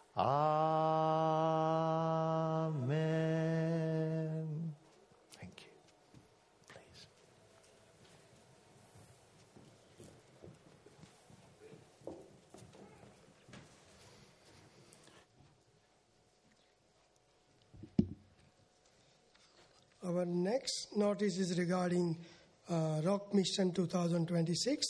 Amen. Thank you. Please. Our next notice is regarding Rock Mission 2026.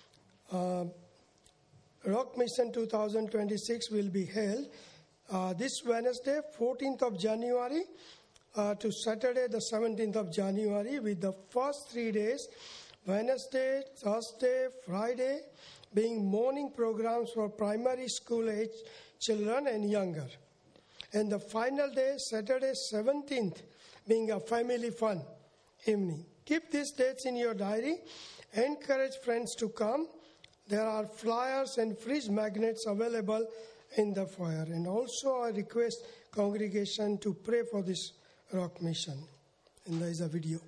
Rock Mission 2026 will be held this Wednesday, 14th of January, to Saturday, the 17th of January, with the first 3 days, Wednesday, Thursday, Friday, being morning programs for primary school age children and younger. And the final day, Saturday, 17th, being a family fun evening. Keep these dates in your diary. Encourage friends to come. There are flyers and fridge magnets available in the foyer. And also I request congregation to pray for this Rock Mission. And there is a video.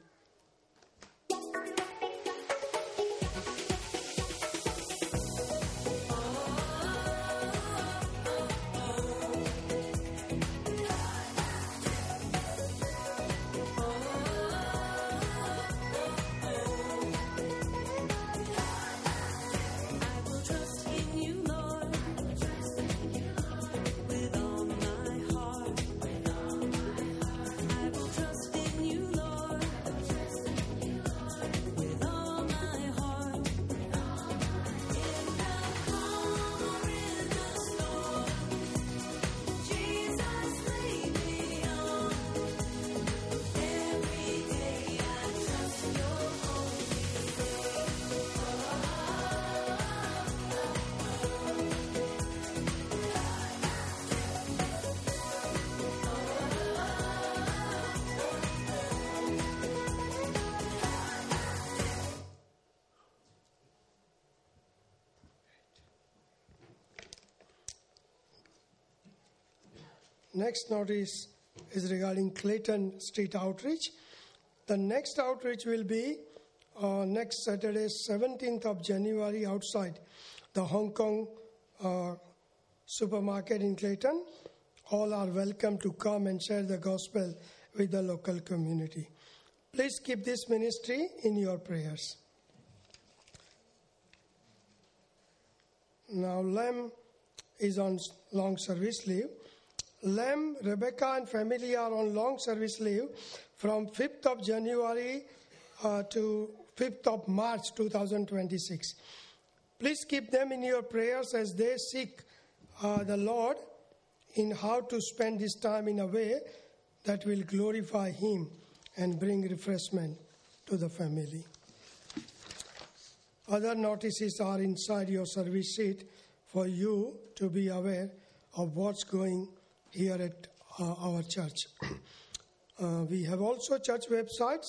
Next notice is regarding Clayton Street Outreach. The next outreach will be next Saturday, 17th of January, outside the Hong Kong supermarket in Clayton. All are welcome to come and share the gospel with the local community. Please keep this ministry in your prayers. Now, Lam is on long service leave. Lam, Rebecca and family are on long service leave from 5th of January to 5th of March 2026. Please keep them in your prayers as they seek the Lord in how to spend this time in a way that will glorify Him and bring refreshment to the family. Other notices are inside your service sheet for you to be aware of what's going here at our church. We have also church website,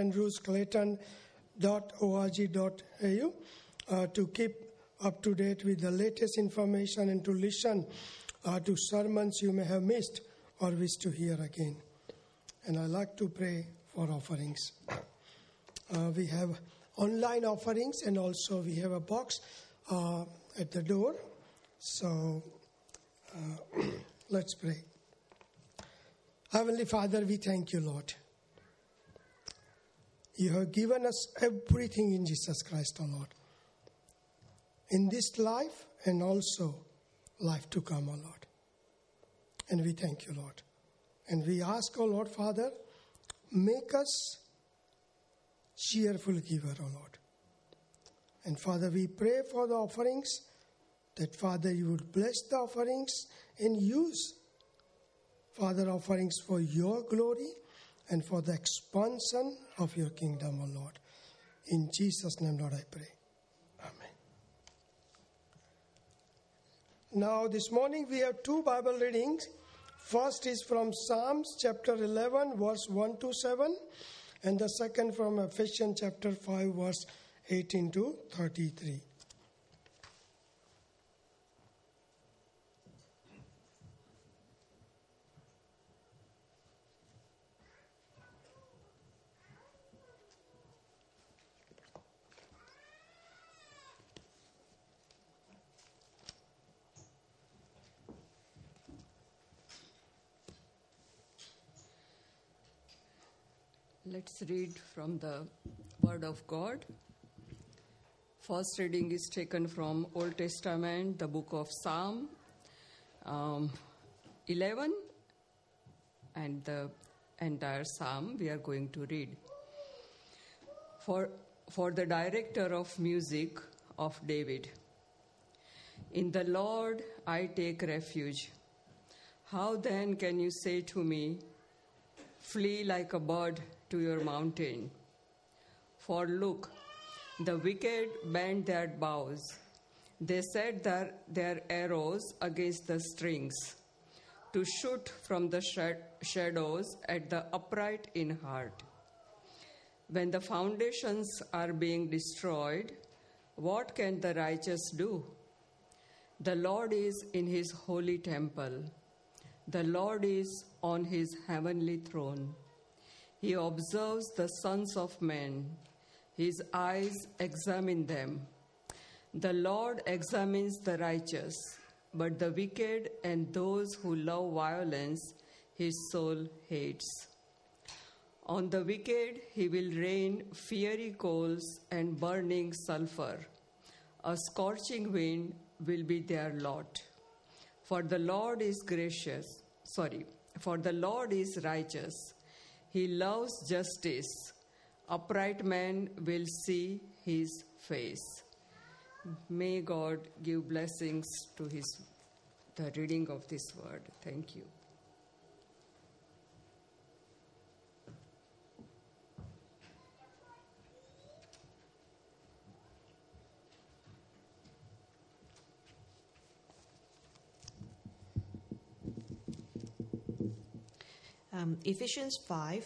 standrewsclayton.org.au, to keep up to date with the latest information and to listen to sermons you may have missed or wish to hear again. And I like to pray for offerings. We have online offerings, and also we have a box at the door. So let's pray. Heavenly Father, we thank you, Lord. You have given us everything in Jesus Christ, O Lord. In this life and also life to come, O Lord. And we thank you, Lord. And we ask, O Lord, Father, make us cheerful giver, O Lord. And Father, we pray for the offerings, that Father, you would bless the offerings and use, Father, offerings for your glory and for the expansion of your kingdom, O Lord. In Jesus' name, Lord, I pray. Amen. Now, this morning we have two Bible readings. First is from Psalms chapter 11, verse 1 to 7, and the second from Ephesians chapter 5, verse 18 to 33. Let's read from the Word of God. First reading is taken from Old Testament, the book of Psalm 11, and the entire Psalm we are going to read. For the director of music of David. In the Lord I take refuge. How then can you say to me, flee like a bird to your mountain? For look, the wicked bend their bows. They set their arrows against the strings to shoot from the shadows at the upright in heart. When the foundations are being destroyed, what can the righteous do? The Lord is in his holy temple. The Lord is on his heavenly throne. He observes the sons of men. His eyes examine them. The Lord examines the righteous, but the wicked and those who love violence, his soul hates. On the wicked he will rain fiery coals and burning sulfur. A scorching wind will be their lot. For the Lord is righteous. He loves justice. Upright men will see his face. May God give blessings to the reading of this word. Thank you. Ephesians 5,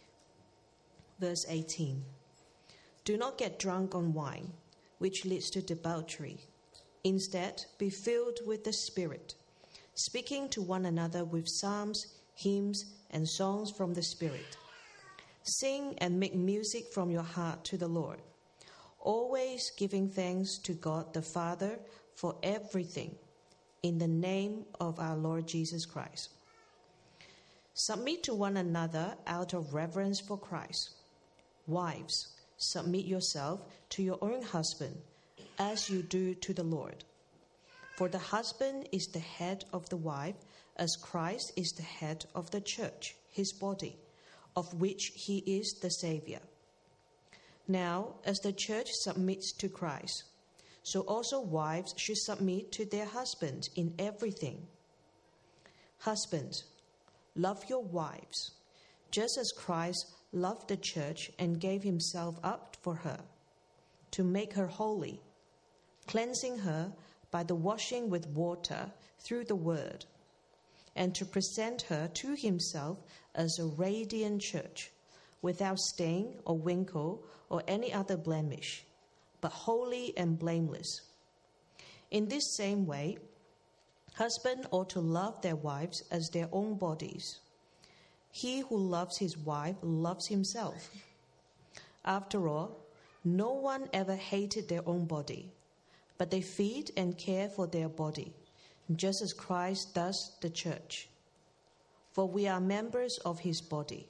verse 18. Do not get drunk on wine, which leads to debauchery. Instead, be filled with the Spirit, speaking to one another with psalms, hymns, and songs from the Spirit. Sing and make music from your heart to the Lord, always giving thanks to God the Father for everything, in the name of our Lord Jesus Christ. Submit to one another out of reverence for Christ. Wives, submit yourself to your own husband, as you do to the Lord. For the husband is the head of the wife, as Christ is the head of the church, his body, of which he is the Savior. Now, as the church submits to Christ, so also wives should submit to their husbands in everything. Husbands, love your wives, just as Christ loved the church and gave himself up for her, to make her holy, cleansing her by the washing with water through the word, and to present her to himself as a radiant church, without stain or wrinkle or any other blemish, but holy and blameless. In this same way, husbands ought to love their wives as their own bodies. He who loves his wife loves himself. After all, no one ever hated their own body, but they feed and care for their body, just as Christ does the church. For we are members of his body.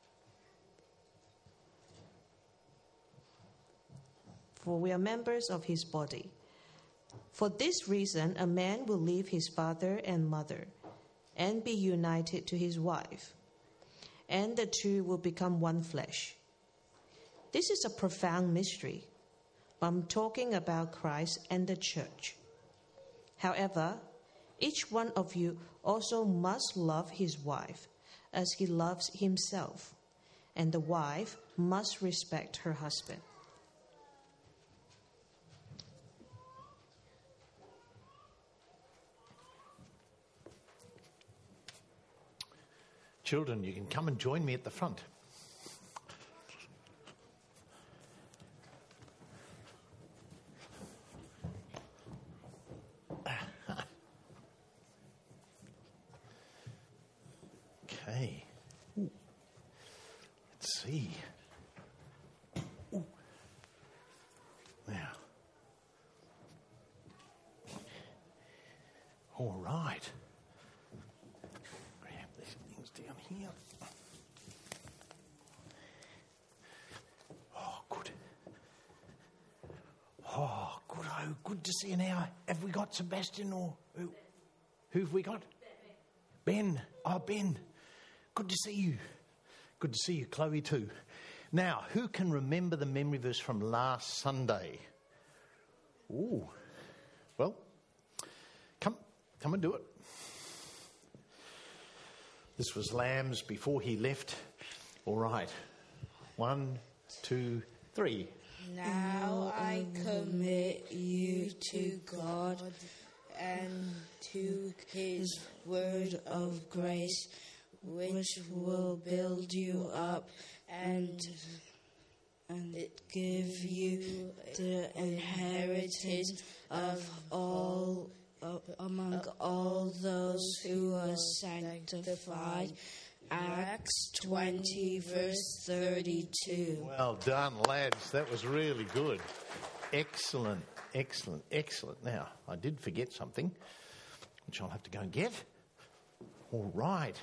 For this reason, a man will leave his father and mother and be united to his wife, and the two will become one flesh. This is a profound mystery. I'm talking about Christ and the church. However, each one of you also must love his wife as he loves himself, and the wife must respect her husband. Children, you can come and join me at the front. Okay. Ooh. Let's see. Ooh. Now. All right. Grab these things down here. Oh, good. Oh, good. Oh, good to see you now. Have we got Sebastian or who? Who have we got? Ben. Oh, Ben. Good to see you. Good to see you, Chloe, too. Now, who can remember the memory verse from last Sunday? Ooh. Well, come and do it. This was Lamb's before he left. All right. 1, 2, 3. Now I commit you to God and to his word of grace, which will build you up and give you the inheritance of all among all those who are sanctified. Acts 20, verse 32. Well done, lads. That was really good. Excellent, excellent, excellent. Now, I did forget something, which I'll have to go and get. All right.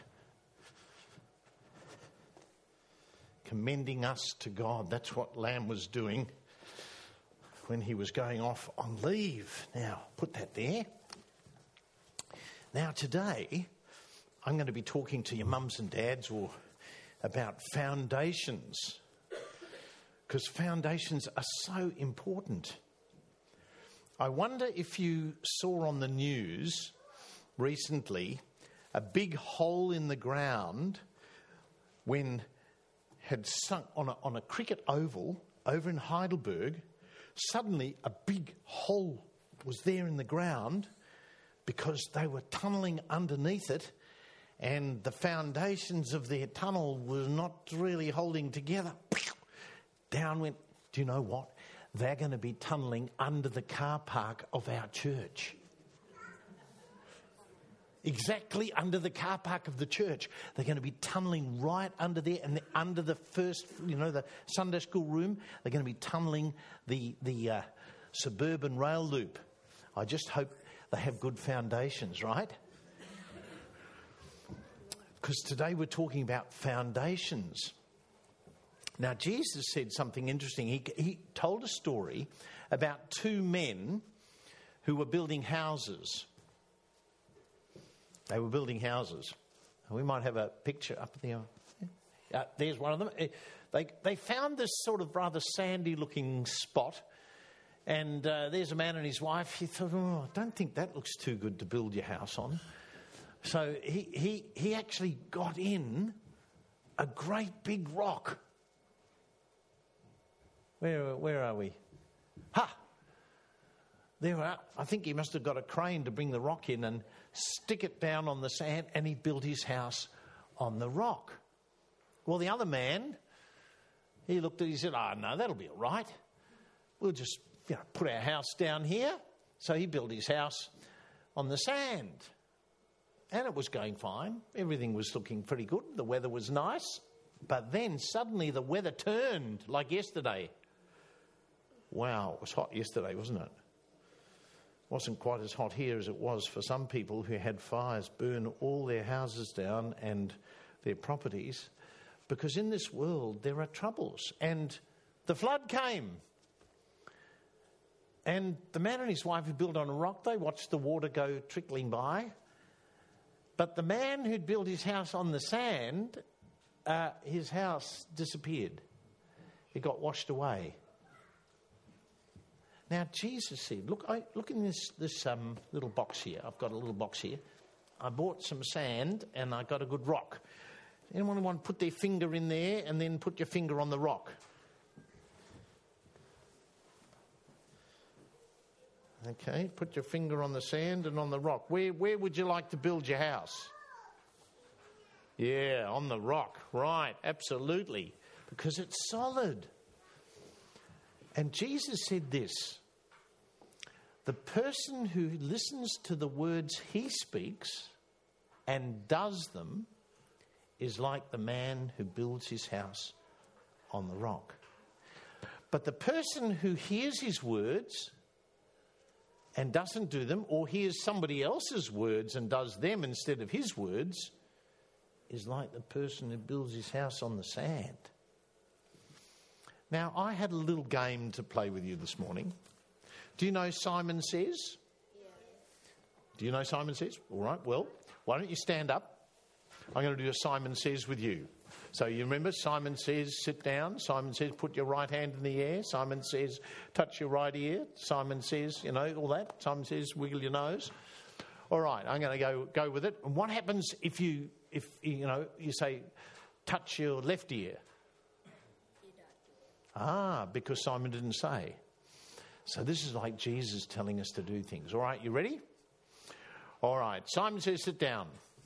Commending us to God. That's what Lamb was doing when he was going off on leave. Now, put that there. Now, today, I'm going to be talking to your mums and dads about foundations, because foundations are so important. I wonder if you saw on the news recently a big hole in the ground had sunk on a cricket oval over in Heidelberg. Suddenly a big hole was there in the ground because they were tunnelling underneath it, and the foundations of their tunnel were not really holding together. Down went, do you know what? They're going to be tunnelling under the car park of our church. Exactly under the car park of the church. They're going to be tunnelling right under there, and under the first, the Sunday school room, they're going to be tunnelling the suburban rail loop. I just hope they have good foundations, right? Because today we're talking about foundations. Now, Jesus said something interesting. He told a story about two men who were building houses. They were building houses. We might have a picture up there. There's one of them. They found this sort of rather sandy-looking spot, and there's a man and his wife. He thought, I don't think that looks too good to build your house on. So he actually got in a great big rock. Where are we? Ha! There we are. I think he must have got a crane to bring the rock in and stick it down on the sand, and he built his house on the rock. Well, the other man, he looked at it, he said, no, that'll be all right. We'll just put our house down here. So he built his house on the sand. And it was going fine. Everything was looking pretty good. The weather was nice. But then suddenly the weather turned, like yesterday. Wow, it was hot yesterday, wasn't it? Wasn't quite as hot here as it was for some people who had fires burn all their houses down and their properties, because in this world there are troubles. And the flood came. And the man and his wife who built on a rock, they watched the water go trickling by. But the man who'd built his house on the sand, his house disappeared. It got washed away. Now, Jesus said, look in this little box here. I've got a little box here. I bought some sand and I got a good rock. Anyone want to put their finger in there and then put your finger on the rock? Okay, put your finger on the sand and on the rock. Where would you like to build your house? Yeah, on the rock. Right, absolutely. Because it's solid. And Jesus said this: the person who listens to the words he speaks and does them is like the man who builds his house on the rock. But the person who hears his words and doesn't do them, or hears somebody else's words and does them instead of his words, is like the person who builds his house on the sand. Now, I had a little game to play with you this morning. Do you know Simon Says? Yeah. Do you know Simon Says? All right, well, why don't you stand up? I'm going to do a Simon Says with you. So you remember, Simon says, sit down. Simon says, put your right hand in the air. Simon says, touch your right ear. Simon says, all that. Simon says, wiggle your nose. All right, I'm going to go with it. And what happens if you say, touch your left ear? Because Simon didn't say. So this is like Jesus telling us to do things. All right, you ready? All right, Simon says, sit down.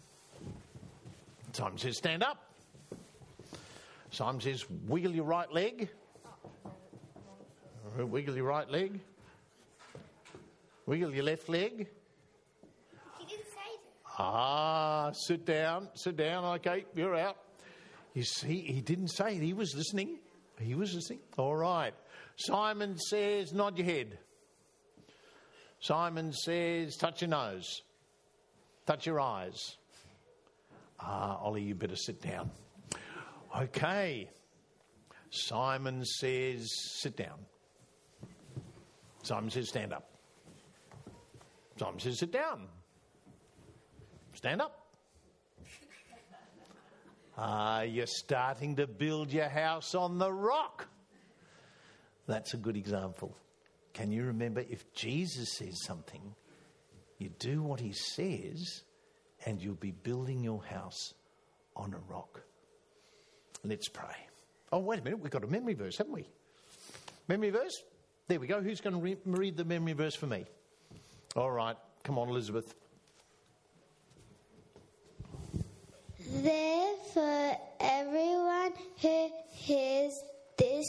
Simon says, stand up. Simon says, wiggle your right leg. Wiggle your right leg. Wiggle your left leg. He didn't say that. Sit down. Sit down. Okay, you're out. You see, he didn't say it. He was listening. He was listening. All right. Simon says, nod your head. Simon says, touch your nose. Touch your eyes. Ollie, you better sit down. Okay. Simon says, sit down. Simon says, stand up. Simon says, sit down. Stand up. You're starting to build your house on the rock. That's a good example. Can you remember, if Jesus says something, you do what he says, and you'll be building your house on a rock. Let's pray. Oh, wait a minute. We've got a memory verse, haven't we? Memory verse? There we go. Who's going to read the memory verse for me? All right. Come on, Elizabeth. Therefore, everyone who hears this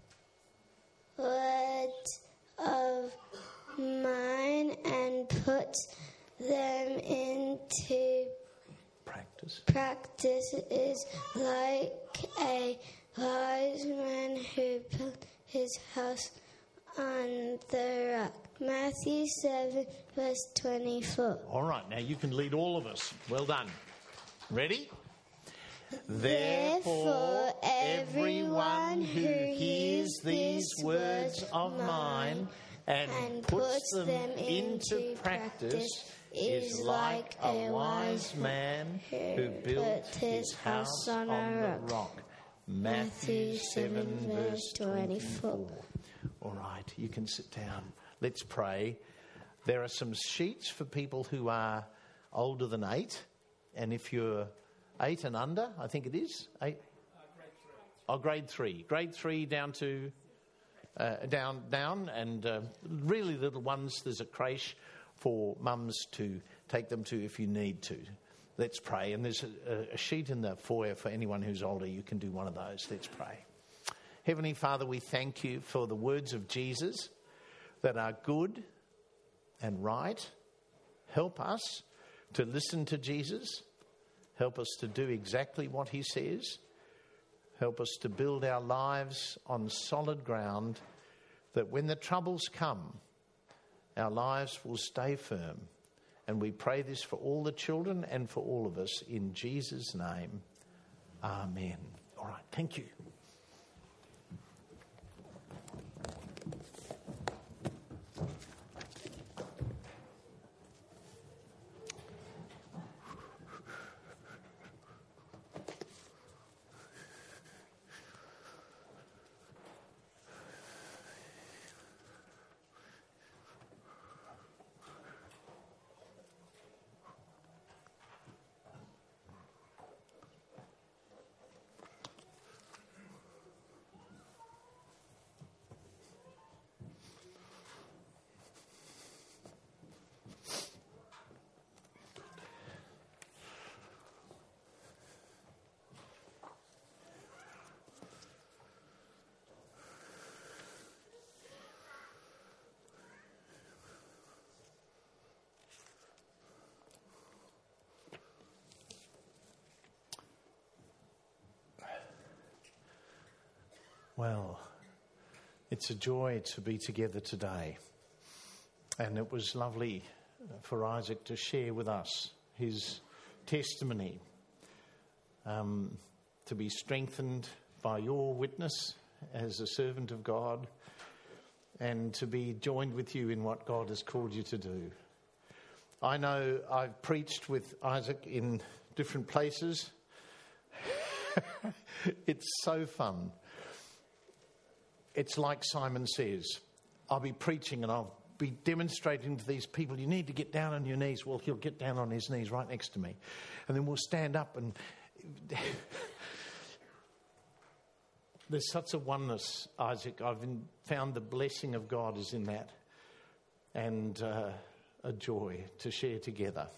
words of mine and puts them into practice is like a wise man who built his house on the rock. Matthew 7, verse 24. All right, now you can lead all of us. Well done. Ready? Therefore, everyone who hears these words of mine and puts them into practice is like a wise man who built his house on the rock. Matthew 7, verse 24. All right, you can sit down. Let's pray. There are some sheets for people who are older than 8. And if you're 8 and under, I think it is. 8? Grade 3. Grade 3 down to... down, and really little ones, there's a creche for mums to take them to if you need to. Let's pray. And there's a sheet in the foyer for anyone who's older. You can do one of those. Let's pray. Heavenly Father, we thank you for the words of Jesus that are good and right. Help us to listen to Jesus. Help us to do exactly what he says. Help us to build our lives on solid ground, that when the troubles come, our lives will stay firm. And we pray this for all the children and for all of us in Jesus' name. Amen. All right, thank you. Well, it's a joy to be together today. And it was lovely for Isaac to share with us his testimony, to be strengthened by your witness as a servant of God, and to be joined with you in what God has called you to do. I know I've preached with Isaac in different places. It's so fun. It's like Simon says, I'll be preaching and I'll be demonstrating to these people, you need to get down on your knees. Well, he'll get down on his knees right next to me. And then we'll stand up and there's such a oneness, Isaac. I've found the blessing of God is in that, and a joy to share together.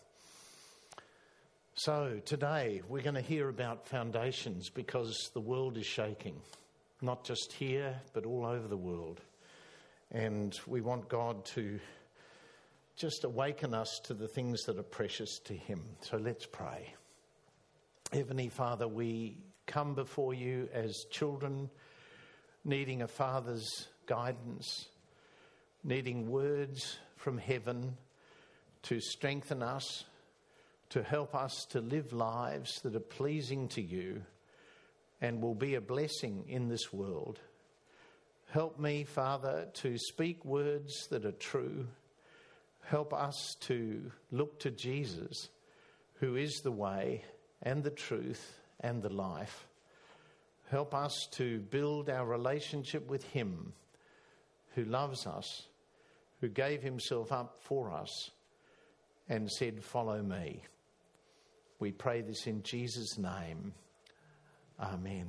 So today we're going to hear about foundations, because the world is shaking, not just here but all over the world. And we want God to just awaken us to the things that are precious to him. So let's pray. Heavenly Father, we come before you as children, needing a father's guidance, needing words from heaven to strengthen us, to help us to live lives that are pleasing to you and will be a blessing in this world. Help me, Father, to speak words that are true. Help us to look to Jesus, who is the way and the truth and the life. Help us to build our relationship with him, who loves us, who gave himself up for us and said, follow me. We pray this in Jesus' name. Amen.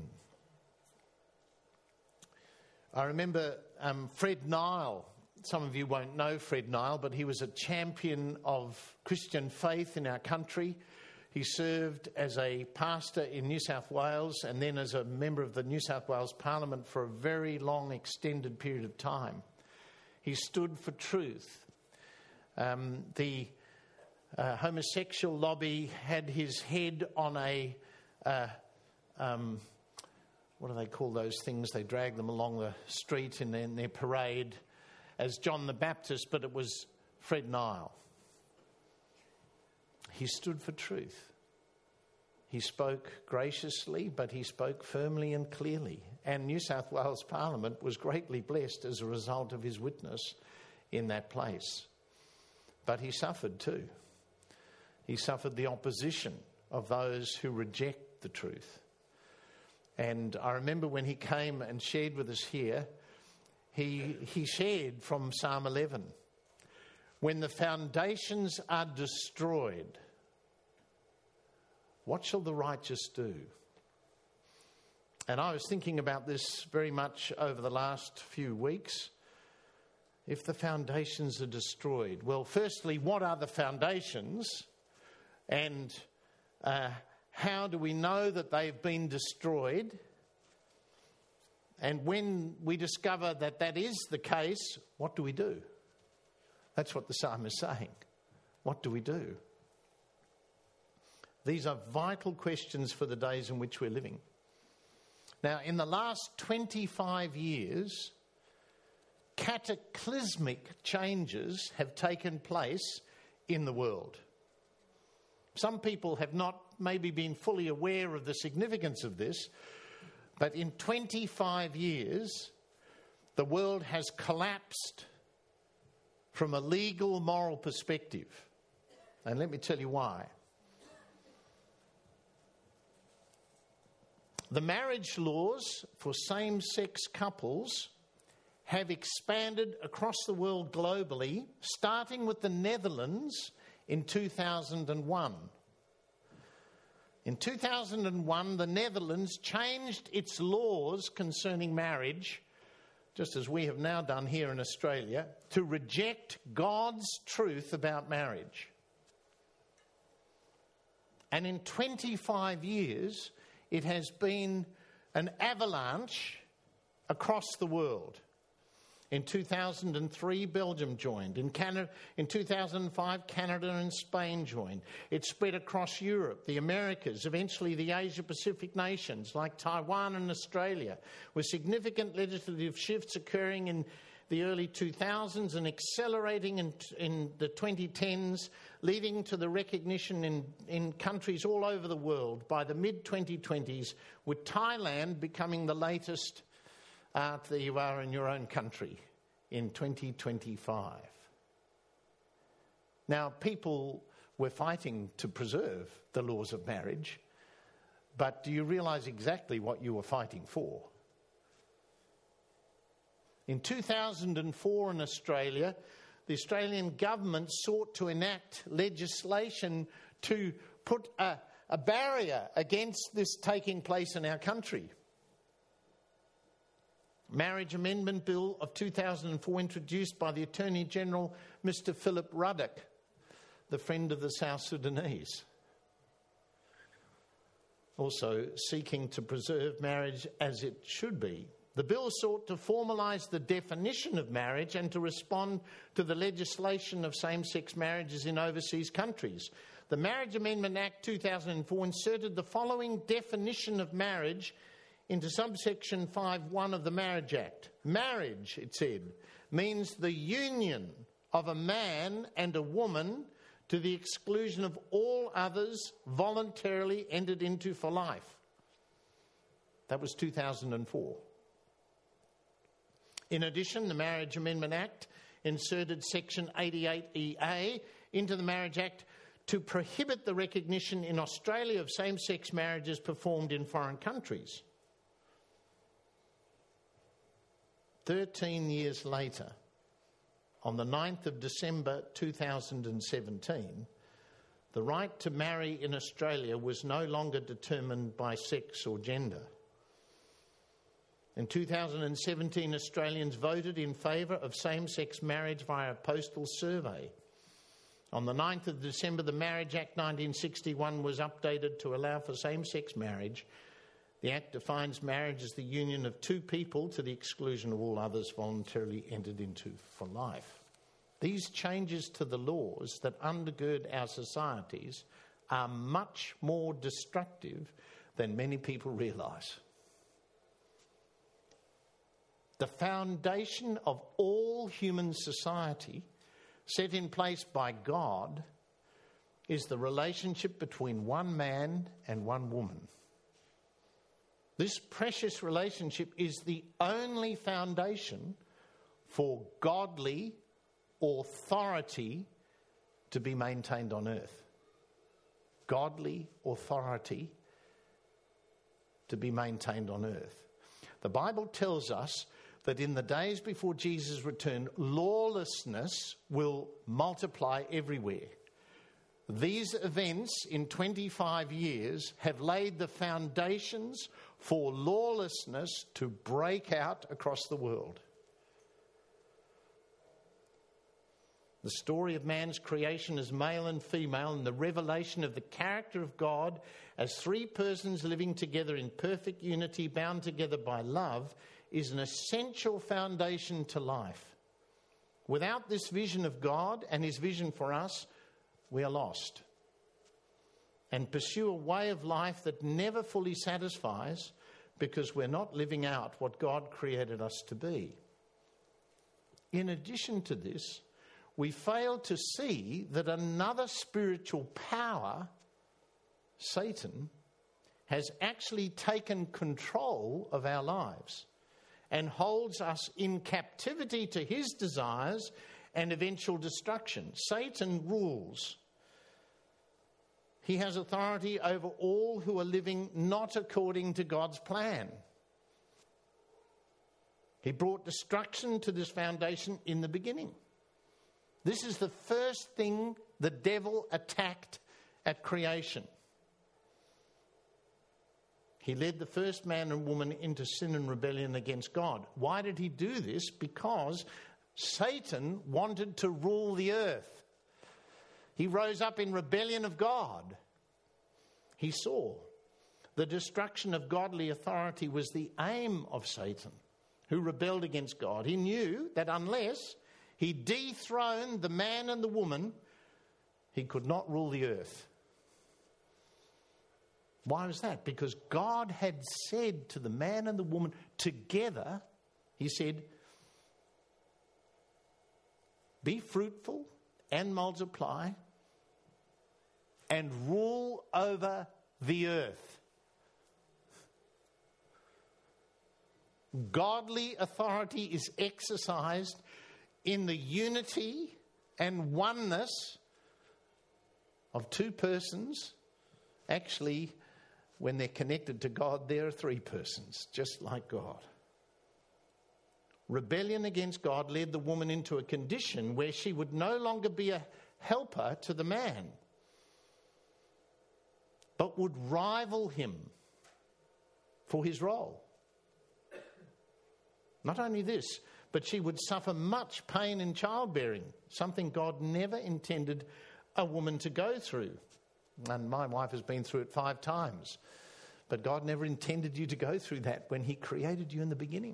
I remember Fred Nile. Some of you won't know Fred Nile, but he was a champion of Christian faith in our country. He served as a pastor in New South Wales and then as a member of the New South Wales Parliament for a very long, extended period of time. He stood for truth. The homosexual lobby had his head on a... what do they call those things? They drag them along the street in their parade as John the Baptist, but it was Fred Nile. He stood for truth. He spoke graciously, but he spoke firmly and clearly. And New South Wales Parliament was greatly blessed as a result of his witness in that place. But he suffered too. He suffered the opposition of those who reject the truth. And I remember when he came and shared with us here, he shared from Psalm 11. When the foundations are destroyed, what shall the righteous do? And I was thinking about this very much over the last few weeks. If the foundations are destroyed, well, firstly, what are the foundations? And how do we know that they've been destroyed? And when we discover that that is the case, what do we do? That's what the psalm is saying. What do we do? These are vital questions for the days in which we're living. Now, in the last 25 years, cataclysmic changes have taken place in the world. Some people have not maybe been fully aware of the significance of this, but in 25 years, the world has collapsed from a legal, moral perspective. And let me tell you why. The marriage laws for same-sex couples have expanded across the world globally, starting with the Netherlands in 2001. In 2001, the Netherlands changed its laws concerning marriage, just as we have now done here in Australia, to reject God's truth about marriage. And in 25 years, it has been an avalanche across the world. In 2003, Belgium joined. In 2005, Canada and Spain joined. It spread across Europe, the Americas, eventually the Asia-Pacific nations like Taiwan and Australia, with significant legislative shifts occurring in the early 2000s and accelerating in the 2010s, leading to the recognition in countries all over the world by the mid-2020s, with Thailand becoming the latest that you are in your own country in 2025. Now, people were fighting to preserve the laws of marriage, but do you realise exactly what you were fighting for? In 2004 in Australia, the Australian government sought to enact legislation to put a barrier against this taking place in our country. Marriage Amendment Bill of 2004, introduced by the Attorney General, Mr. Philip Ruddock, the friend of the South Sudanese. Also seeking to preserve marriage as it should be. The bill sought to formalise the definition of marriage and to respond to the legislation of same-sex marriages in overseas countries. The Marriage Amendment Act 2004 inserted the following definition of marriage into subsection 5.1 of the Marriage Act. Marriage, it said, means the union of a man and a woman to the exclusion of all others voluntarily entered into for life. That was 2004. In addition, the Marriage Amendment Act inserted section 88EA into the Marriage Act to prohibit the recognition in Australia of same-sex marriages performed in foreign countries. 13 years later, on the 9th of December 2017, the right to marry in Australia was no longer determined by sex or gender. In 2017, Australians voted in favour of same-sex marriage via a postal survey. On the 9th of December, the Marriage Act 1961 was updated to allow for same-sex marriage. The Act defines marriage as the union of two people to the exclusion of all others voluntarily entered into for life. These changes to the laws that undergird our societies are much more destructive than many people realise. The foundation of all human society, set in place by God, is the relationship between one man and one woman. This precious relationship is the only foundation for godly authority to be maintained on earth. Godly authority to be maintained on earth. The Bible tells us that in the days before Jesus' return, lawlessness will multiply everywhere. These events in 25 years have laid the foundations for lawlessness to break out across the world. The story of man's creation as male and female and the revelation of the character of God as three persons living together in perfect unity, bound together by love, is an essential foundation to life. Without this vision of God and his vision for us, we are lost and pursue a way of life that never fully satisfies because we're not living out what God created us to be. In addition to this, we fail to see that another spiritual power, Satan, has actually taken control of our lives and holds us in captivity to his desires and eventual destruction. Satan rules. He has authority over all who are living not according to God's plan. He brought destruction to this foundation in the beginning. This is the first thing the devil attacked at creation. He led the first man and woman into sin and rebellion against God. Why did he do this? Because Satan wanted to rule the earth. He rose up in rebellion of God. He saw the destruction of godly authority was the aim of Satan, who rebelled against God. He knew that unless he dethroned the man and the woman, he could not rule the earth. Why was that? Because God had said to the man and the woman together, he said, be fruitful and multiply and rule over the earth. Godly authority is exercised in the unity and oneness of two persons. Actually, when they're connected to God, there are three persons, just like God. Rebellion against God led the woman into a condition where she would no longer be a helper to the man, but would rival him for his role. Not only this, but she would suffer much pain in childbearing, something God never intended a woman to go through. And my wife has been through it 5 times. But God never intended you to go through that when he created you in the beginning.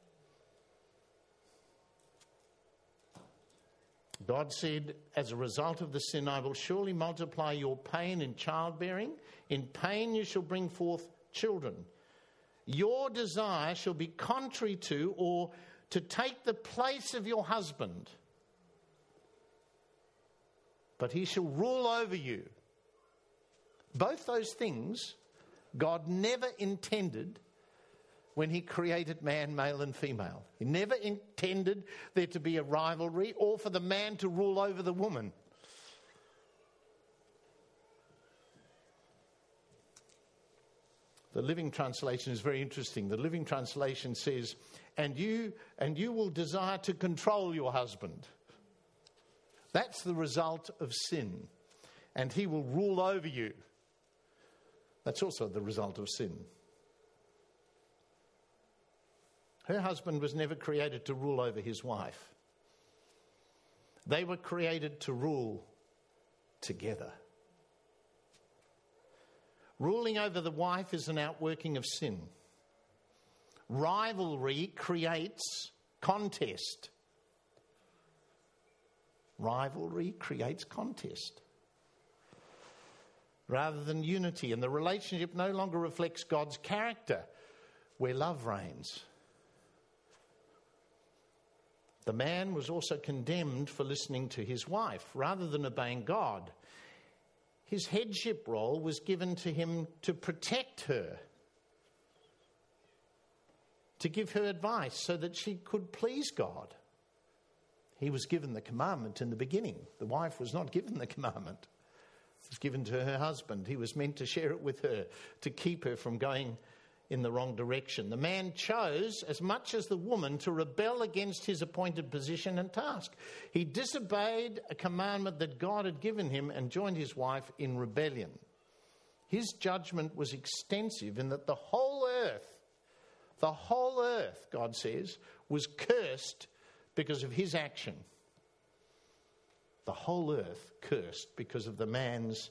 God said, as a result of the sin, I will surely multiply your pain in childbearing. In pain you shall bring forth children. Your desire shall be contrary to or to take the place of your husband, but he shall rule over you. Both those things God never intended when he created man, male and female. He never intended there to be a rivalry or for the man to rule over the woman. The Living Translation is very interesting. The Living Translation says, and you will desire to control your husband. That's the result of sin. And he will rule over you. That's also the result of sin. Her husband was never created to rule over his wife. They were created to rule together. Ruling over the wife is an outworking of sin. Rivalry creates contest. Rivalry creates contest rather than unity. And the relationship no longer reflects God's character where love reigns. The man was also condemned for listening to his wife rather than obeying God. His headship role was given to him to protect her, to give her advice so that she could please God. He was given the commandment in the beginning. The wife was not given the commandment. It was given to her husband. He was meant to share it with her, to keep her from going in the wrong direction. The man chose, as much as the woman, to rebel against his appointed position and task. He disobeyed a commandment that God had given him and joined his wife in rebellion. His judgment was extensive in that the whole earth, God says, was cursed because of his action. The whole earth cursed because of the man's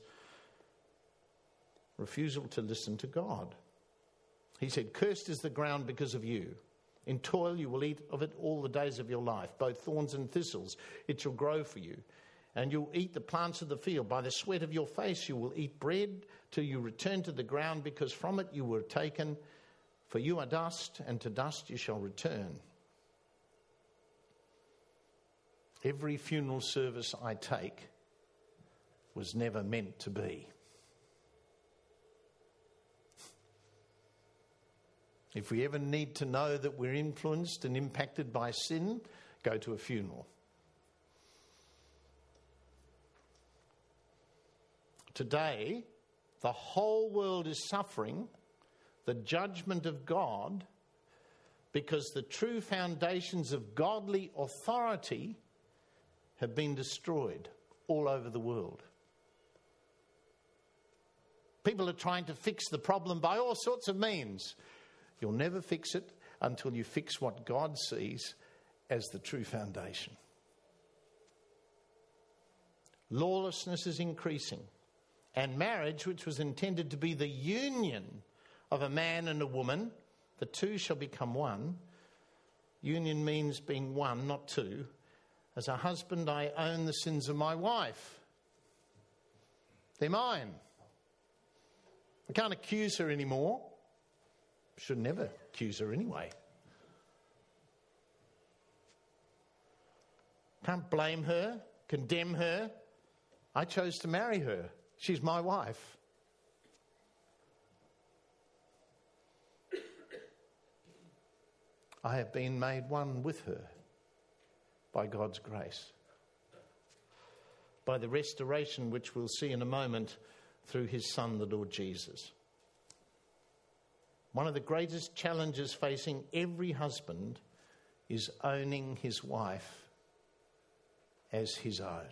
refusal to listen to God. He said, cursed is the ground because of you. In toil you will eat of it all the days of your life, both thorns and thistles it shall grow for you. And you'll eat the plants of the field. By the sweat of your face you will eat bread till you return to the ground, because from it you were taken. For you are dust, and to dust you shall return. Every funeral service I take was never meant to be. If we ever need to know that we're influenced and impacted by sin, go to a funeral. Today, the whole world is suffering the judgment of God because the true foundations of godly authority have been destroyed all over the world. People are trying to fix the problem by all sorts of means. You'll never fix it until you fix what God sees as the true foundation. Lawlessness is increasing, and marriage, which was intended to be the union of a man and a woman, the two shall become one, Union means being one, not two. As a husband, I own the sins of my wife. They're mine. I can't accuse her anymore. Should never accuse her anyway. Can't blame her, condemn her. I chose to marry her. She's my wife. I have been made one with her by God's grace, by the restoration which we'll see in a moment through his Son, the Lord Jesus. One of the greatest challenges facing every husband is owning his wife as his own.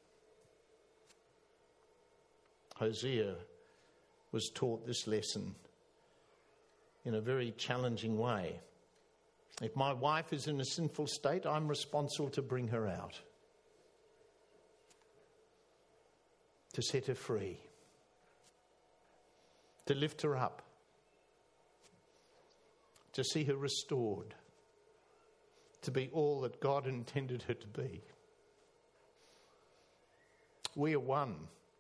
Hosea was taught this lesson in a very challenging way. If my wife is in a sinful state, I'm responsible to bring her out, to set her free, to lift her up, to see her restored, to be all that God intended her to be. We are one,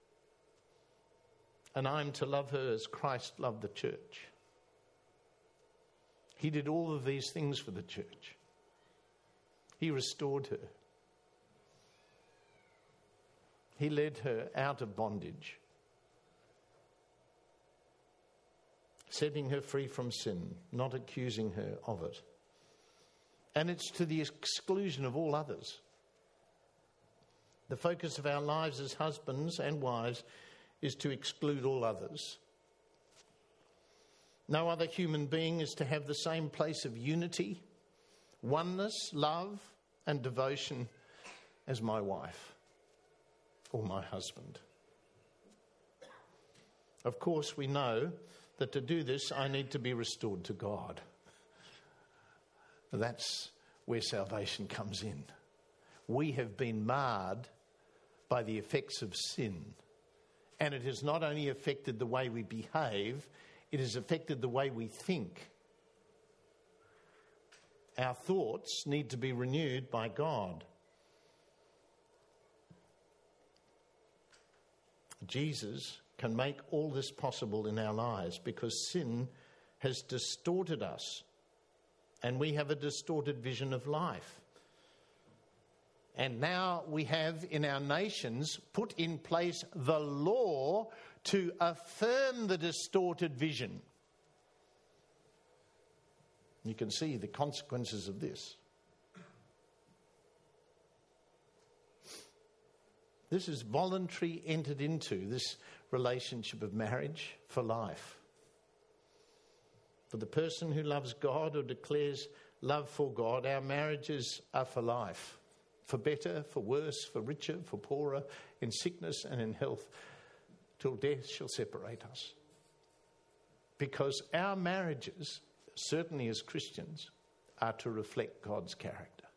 and I'm to love her as Christ loved the church. He did all of these things for the church. He restored her. He led her out of bondage, setting her free from sin, not accusing her of it. And it's to the exclusion of all others. The focus of our lives as husbands and wives is to exclude all others. No other human being is to have the same place of unity, oneness, love, and devotion as my wife or my husband. Of course, we know that to do this, I need to be restored to God. That's where salvation comes in. We have been marred by the effects of sin, and it has not only affected the way we behave, it has affected the way we think. Our thoughts need to be renewed by God. Jesus can make all this possible in our lives because sin has distorted us and we have a distorted vision of life. And now we have in our nations put in place the law to affirm the distorted vision. You can see the consequences of this. This is voluntary entered into, this relationship of marriage for life. For the person who loves God or declares love for God, our marriages are for life. For better, for worse, for richer, for poorer, in sickness and in health, till death shall separate us. Because our marriages, certainly as Christians, are to reflect God's character.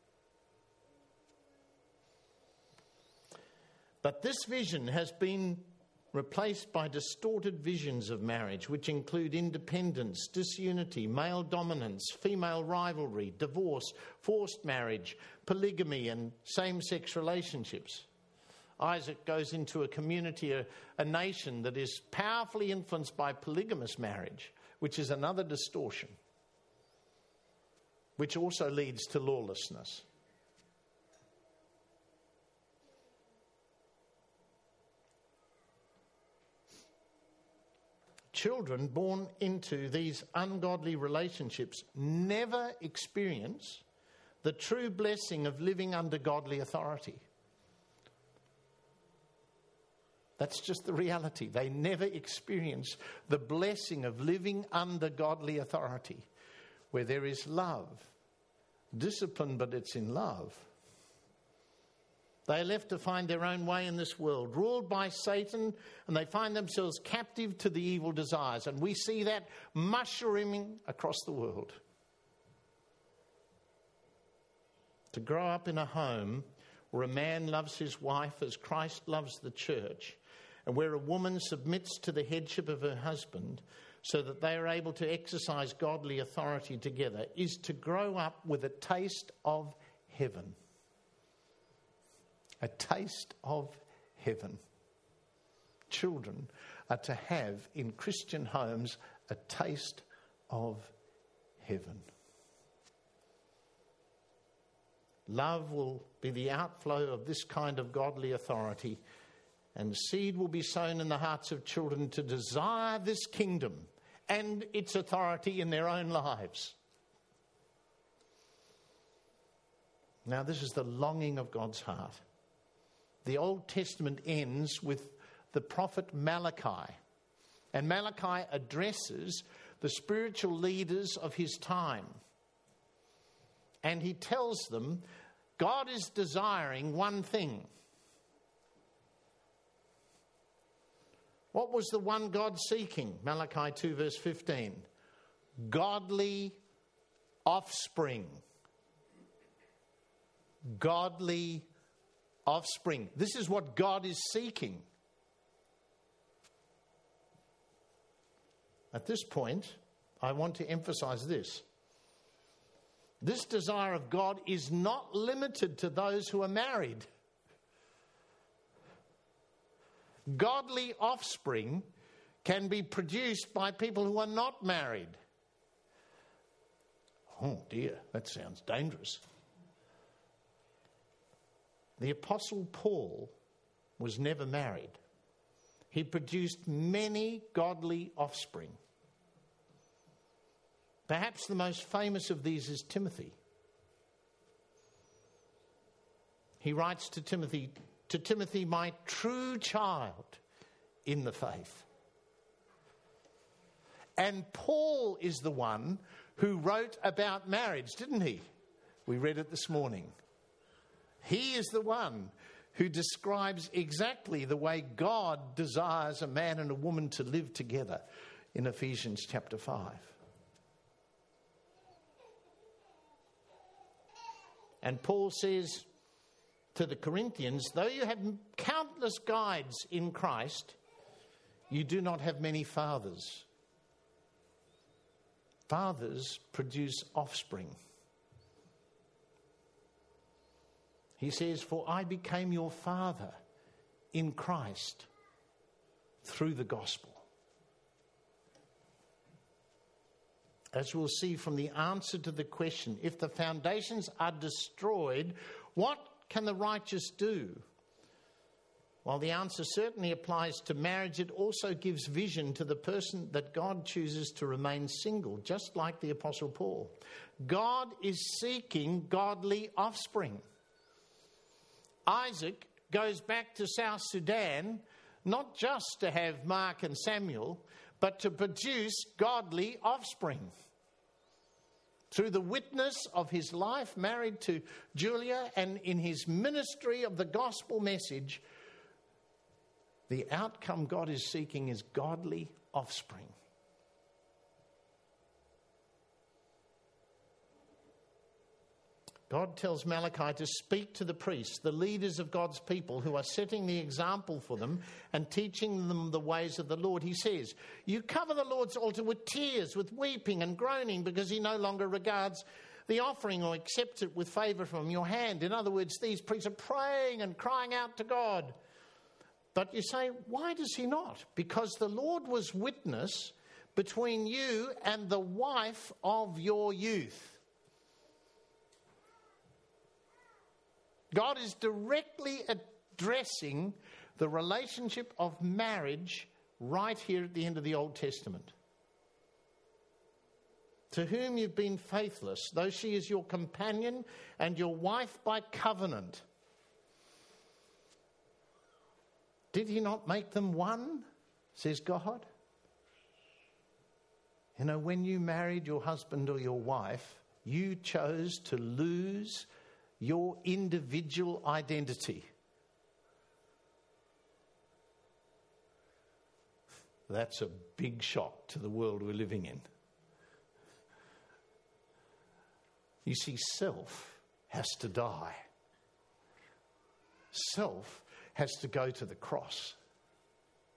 But this vision has been replaced by distorted visions of marriage, which include independence, disunity, male dominance, female rivalry, divorce, forced marriage, polygamy, and same-sex relationships. Isaac goes into a community, a nation that is powerfully influenced by polygamous marriage, which is another distortion, which also leads to lawlessness. Children born into these ungodly relationships never experience the true blessing of living under godly authority. That's just the reality. They never experience the blessing of living under godly authority, where there is love, discipline, but it's in love. They are left to find their own way in this world, ruled by Satan, and they find themselves captive to the evil desires. And we see that mushrooming across the world. To grow up in a home where a man loves his wife as Christ loves the church, and where a woman submits to the headship of her husband so that they are able to exercise godly authority together, is to grow up with a taste of heaven. A taste of heaven. Children are to have in Christian homes a taste of heaven. Love will be the outflow of this kind of godly authority, and seed will be sown in the hearts of children to desire this kingdom and its authority in their own lives. Now, this is the longing of God's heart. The Old Testament ends with the prophet Malachi, and Malachi addresses the spiritual leaders of his time. And he tells them God is desiring one thing. What was the one God seeking? Malachi 2 verse 15. Godly offspring. Godly offspring. This is what God is seeking. At this point, I want to emphasize this. This desire of God is not limited to those who are married. Godly offspring can be produced by people who are not married. Oh dear, that sounds dangerous. The Apostle Paul was never married. He produced many godly offspring. Perhaps the most famous of these is Timothy. He writes to Timothy, my true child in the faith. And Paul is the one who wrote about marriage, didn't he? We read it this morning. He is the one who describes exactly the way God desires a man and a woman to live together in Ephesians chapter 5. And Paul says to the Corinthians, though you have countless guides in Christ, you do not have many fathers. Fathers produce offspring. He says, for I became your father in Christ through the gospel. As we'll see from the answer to the question, if the foundations are destroyed, what can the righteous do? While the answer certainly applies to marriage, it also gives vision to the person that God chooses to remain single, just like the Apostle Paul. God is seeking godly offspring. Isaac goes back to South Sudan, not just to have Mark and Samuel, but to produce godly offspring. Through the witness of his life, married to Julia, and in his ministry of the gospel message, the outcome God is seeking is godly offspring. God tells Malachi to speak to the priests, the leaders of God's people who are setting the example for them and teaching them the ways of the Lord. He says, you cover the Lord's altar with tears, with weeping and groaning, because he no longer regards the offering or accepts it with favour from your hand. In other words, these priests are praying and crying out to God. But you say, why does he not? Because the Lord was witness between you and the wife of your youth. God is directly addressing the relationship of marriage right here at the end of the Old Testament. To whom you've been faithless, though she is your companion and your wife by covenant. Did he not make them one, says God? You know, when you married your husband or your wife, you chose to lose your individual identity. That's a big shock to the world we're living in. You see, self has to die. Self has to go to the cross.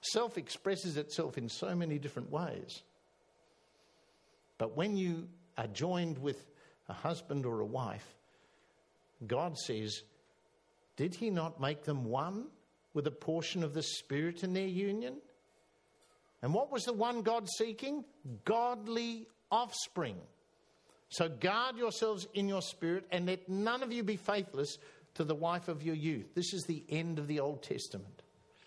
Self expresses itself in so many different ways. But when you are joined with a husband or a wife, God says, did he not make them one with a portion of the Spirit in their union? And what was the one God seeking? Godly offspring. So guard yourselves in your spirit, and let none of you be faithless to the wife of your youth. This is the end of the Old Testament.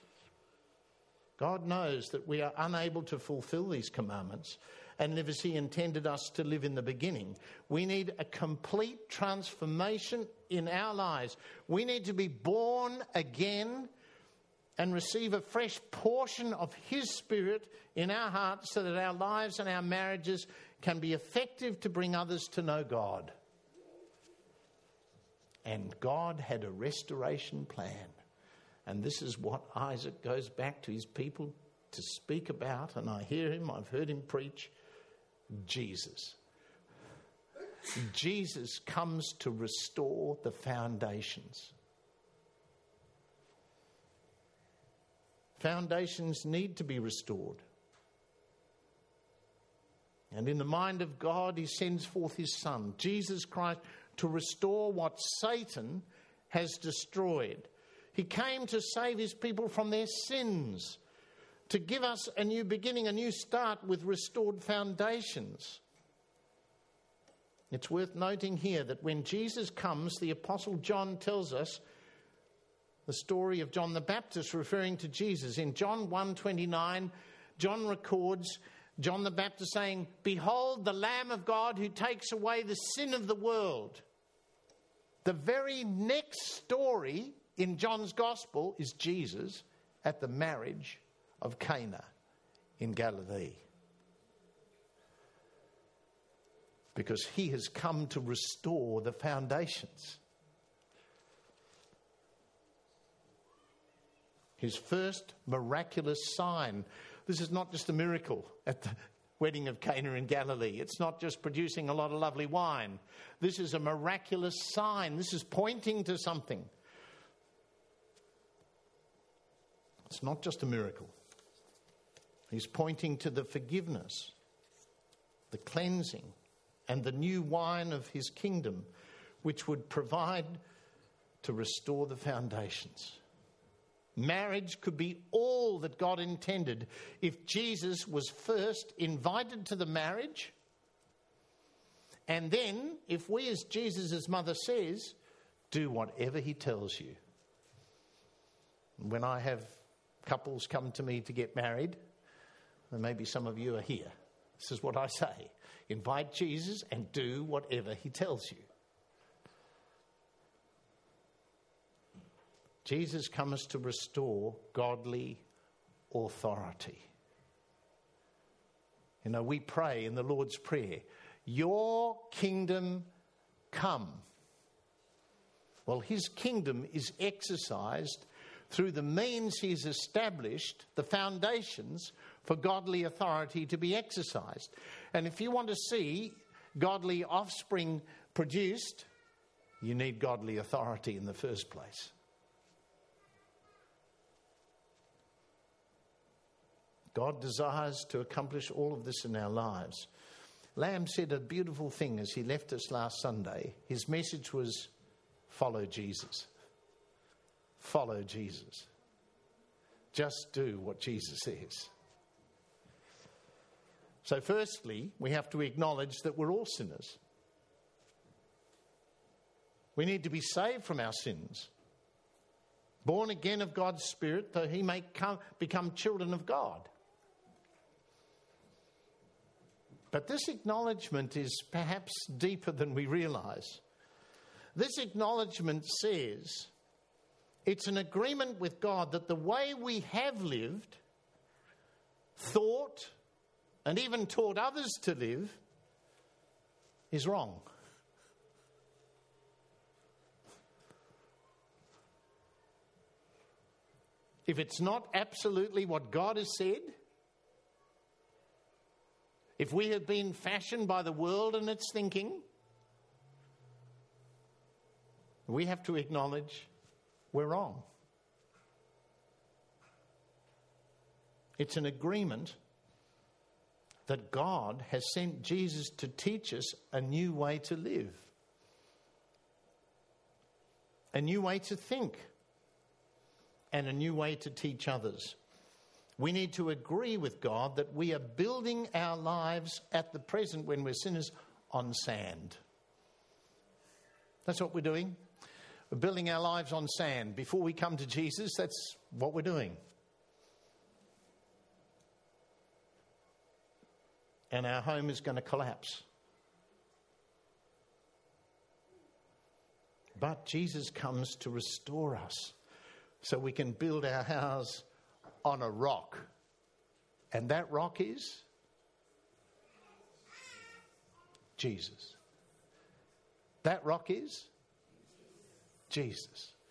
God knows that we are unable to fulfill these commandments and live as he intended us to live in the beginning. We need a complete transformation in our lives. We need to be born again and receive a fresh portion of his Spirit in our hearts so that our lives and our marriages can be effective to bring others to know God. And God had a restoration plan. And this is what Isaac goes back to his people to speak about. And I hear him, I've heard him preach. Jesus. Jesus comes to restore the foundations. Foundations need to be restored. And in the mind of God, he sends forth his Son, Jesus Christ, to restore what Satan has destroyed. He came to save his people from their sins, to give us a new beginning, a new start with restored foundations. It's worth noting here that when Jesus comes, the Apostle John tells us the story of John the Baptist referring to Jesus. In John 1:29, John records John the Baptist saying, "Behold the Lamb of God who takes away the sin of the world." The very next story in John's Gospel is Jesus at the marriage of Cana in Galilee. Because he has come to restore the foundations. His first miraculous sign. This is not just a miracle at the wedding of Cana in Galilee. It's not just producing a lot of lovely wine. This is a miraculous sign. This is pointing to something. It's not just a miracle. He's pointing to the forgiveness, the cleansing, and the new wine of his kingdom, which would provide to restore the foundations. Marriage could be all that God intended if Jesus was first invited to the marriage, and then, if we, as Jesus' mother says, do whatever he tells you. When I have couples come to me to get married, and maybe some of you are here, this is what I say. Invite Jesus and do whatever he tells you. Jesus comes to restore godly authority. You know, we pray in the Lord's Prayer, your kingdom come. Well, his kingdom is exercised through the means he's established, the foundations for godly authority to be exercised. And if you want to see godly offspring produced, you need godly authority in the first place. God desires to accomplish all of this in our lives. Lamb said a beautiful thing as he left us last Sunday. His message was, follow Jesus. Follow Jesus. Just do what Jesus says. So firstly, we have to acknowledge that we're all sinners. We need to be saved from our sins. Born again of God's Spirit, that he may become children of God. But this acknowledgement is perhaps deeper than we realise. This acknowledgement says it's an agreement with God that the way we have lived, thought, and even taught others to live is wrong. If it's not absolutely what God has said, if we have been fashioned by the world and its thinking, we have to acknowledge we're wrong. It's an agreement that God has sent Jesus to teach us a new way to live, a new way to think, and a new way to teach others. We need to agree with God that we are building our lives at the present, when we're sinners, on sand. That's what we're doing. We're building our lives on sand. Before we come to Jesus, that's what we're doing. And our home is going to collapse. But Jesus comes to restore us so we can build our house on a rock. And that rock is Jesus. That rock is Jesus.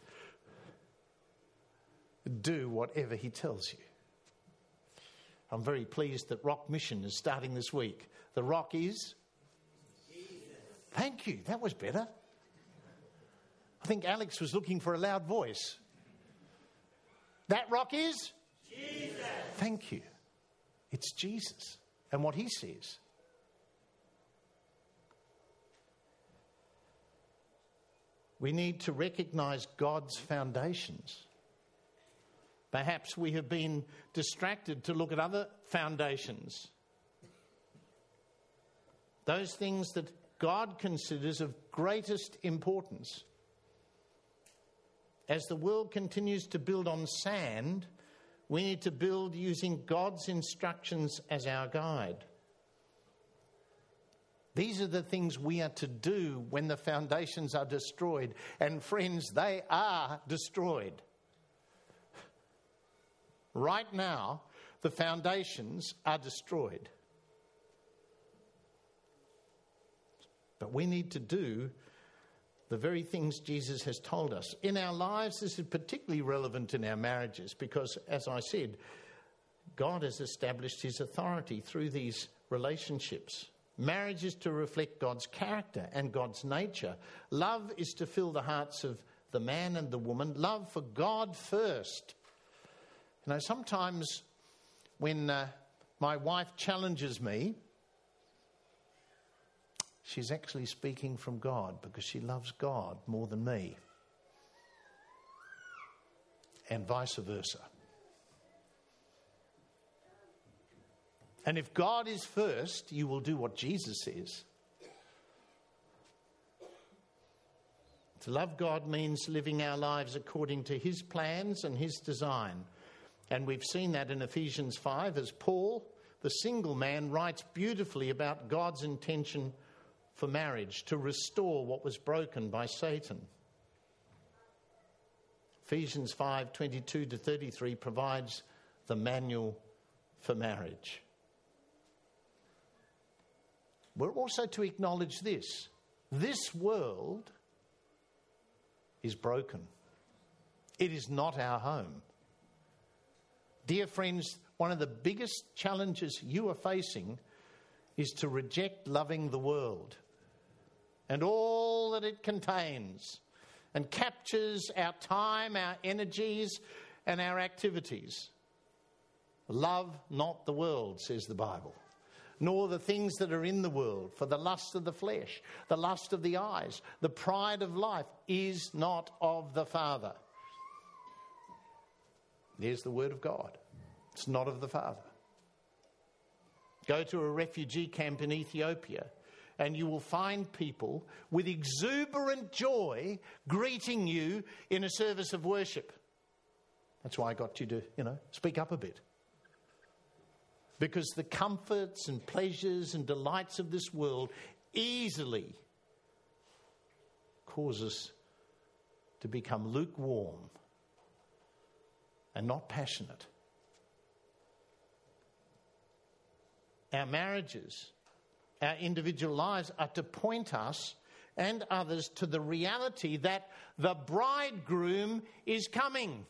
Do whatever he tells you. I'm very pleased that Rock Mission is starting this week. The rock is Jesus. Thank you. That was better. I think Alex was looking for a loud voice. That rock is Jesus. Thank you. It's Jesus and what he says. We need to recognize God's foundations. Perhaps we have been distracted to look at other foundations. Those things that God considers of greatest importance. As the world continues to build on sand, we need to build using God's instructions as our guide. These are the things we are to do when the foundations are destroyed. And friends, they are destroyed. Right now, the foundations are destroyed. But we need to do the very things Jesus has told us. In our lives, this is particularly relevant in our marriages because, as I said, God has established his authority through these relationships. Marriage is to reflect God's character and God's nature. Love is to fill the hearts of the man and the woman. Love for God first. You know, sometimes when my wife challenges me, she's actually speaking from God because she loves God more than me. And vice versa. And if God is first, you will do what Jesus says. To love God means living our lives according to his plans and his design. And we've seen that in Ephesians 5 as Paul, the single man, writes beautifully about God's intention for marriage, to restore what was broken by Satan. Ephesians 5:22-33 provides the manual for marriage. We're also to acknowledge this. This world is broken. It is not our home. Dear friends, one of the biggest challenges you are facing is to reject loving the world and all that it contains and captures our time, our energies, and our activities. Love not the world, says the Bible, nor the things that are in the world, for the lust of the flesh, the lust of the eyes, the pride of life is not of the Father. There's the word of God. It's not of the Father. Go to a refugee camp in Ethiopia and you will find people with exuberant joy greeting you in a service of worship. That's why I got you to, speak up a bit. Because the comforts and pleasures and delights of this world easily cause us to become lukewarm and not passionate. Our marriages, our individual lives are to point us and others to the reality that the bridegroom is coming.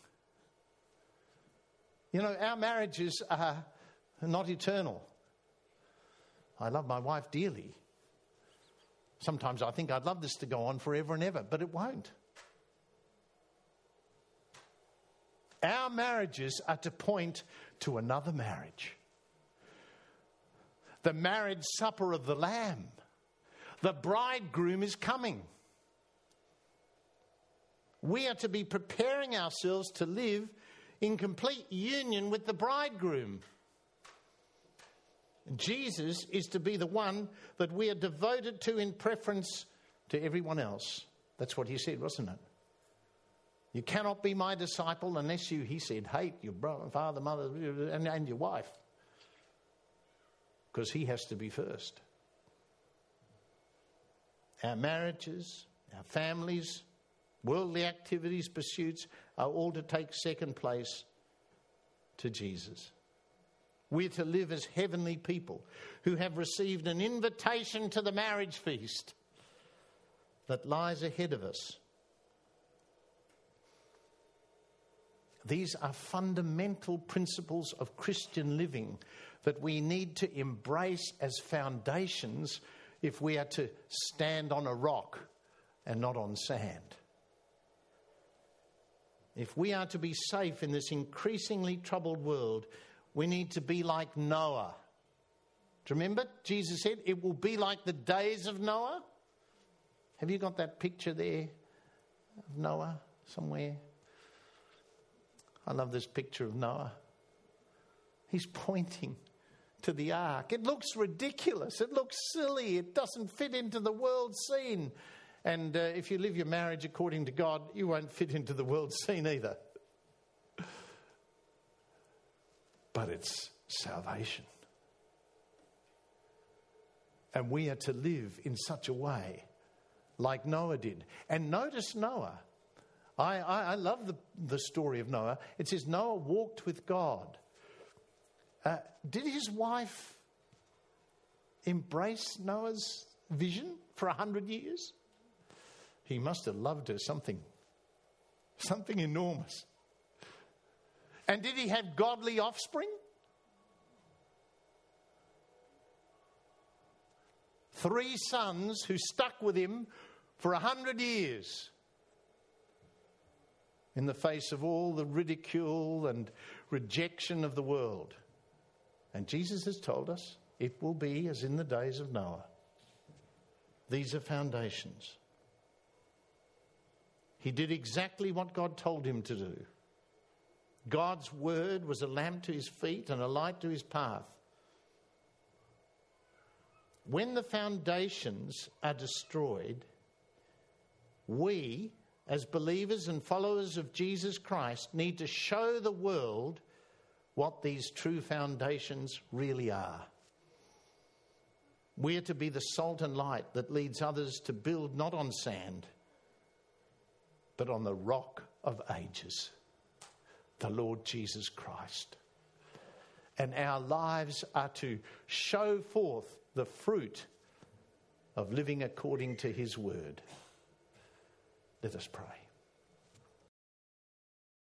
Our marriages are not eternal. I love my wife dearly. Sometimes I think I'd love this to go on forever and ever, but it won't. Our marriages are to point to another marriage. The marriage supper of the Lamb. The bridegroom is coming. We are to be preparing ourselves to live in complete union with the bridegroom. Jesus is to be the one that we are devoted to in preference to everyone else. That's what he said, wasn't it? You cannot be my disciple unless you, he said, hate your brother, father, mother, and your wife. Because he has to be first. Our marriages, our families, worldly activities, pursuits are all to take second place to Jesus. We're to live as heavenly people who have received an invitation to the marriage feast that lies ahead of us. These are fundamental principles of Christian living that we need to embrace as foundations if we are to stand on a rock and not on sand. If we are to be safe in this increasingly troubled world, we need to be like Noah. Do you remember? Jesus said, it will be like the days of Noah. Have you got that picture there of Noah somewhere? I love this picture of Noah. He's pointing to the ark. It looks ridiculous. It looks silly. It doesn't fit into the world scene. And if you live your marriage according to God, you won't fit into the world scene either. But it's salvation. And we are to live in such a way like Noah did. And notice Noah. I love the story of Noah. It says Noah walked with God. Did his wife embrace Noah's vision for 100 years? He must have loved her something enormous. And did he have godly offspring? 3 sons who stuck with him for 100 years. In the face of all the ridicule and rejection of the world. And Jesus has told us it will be as in the days of Noah. These are foundations. He did exactly what God told him to do. God's word was a lamp to his feet and a light to his path. When the foundations are destroyed, we, as believers and followers of Jesus Christ, need to show the world what these true foundations really are. We are to be the salt and light that leads others to build not on sand, but on the rock of ages, the Lord Jesus Christ. And our lives are to show forth the fruit of living according to his word. Let us pray.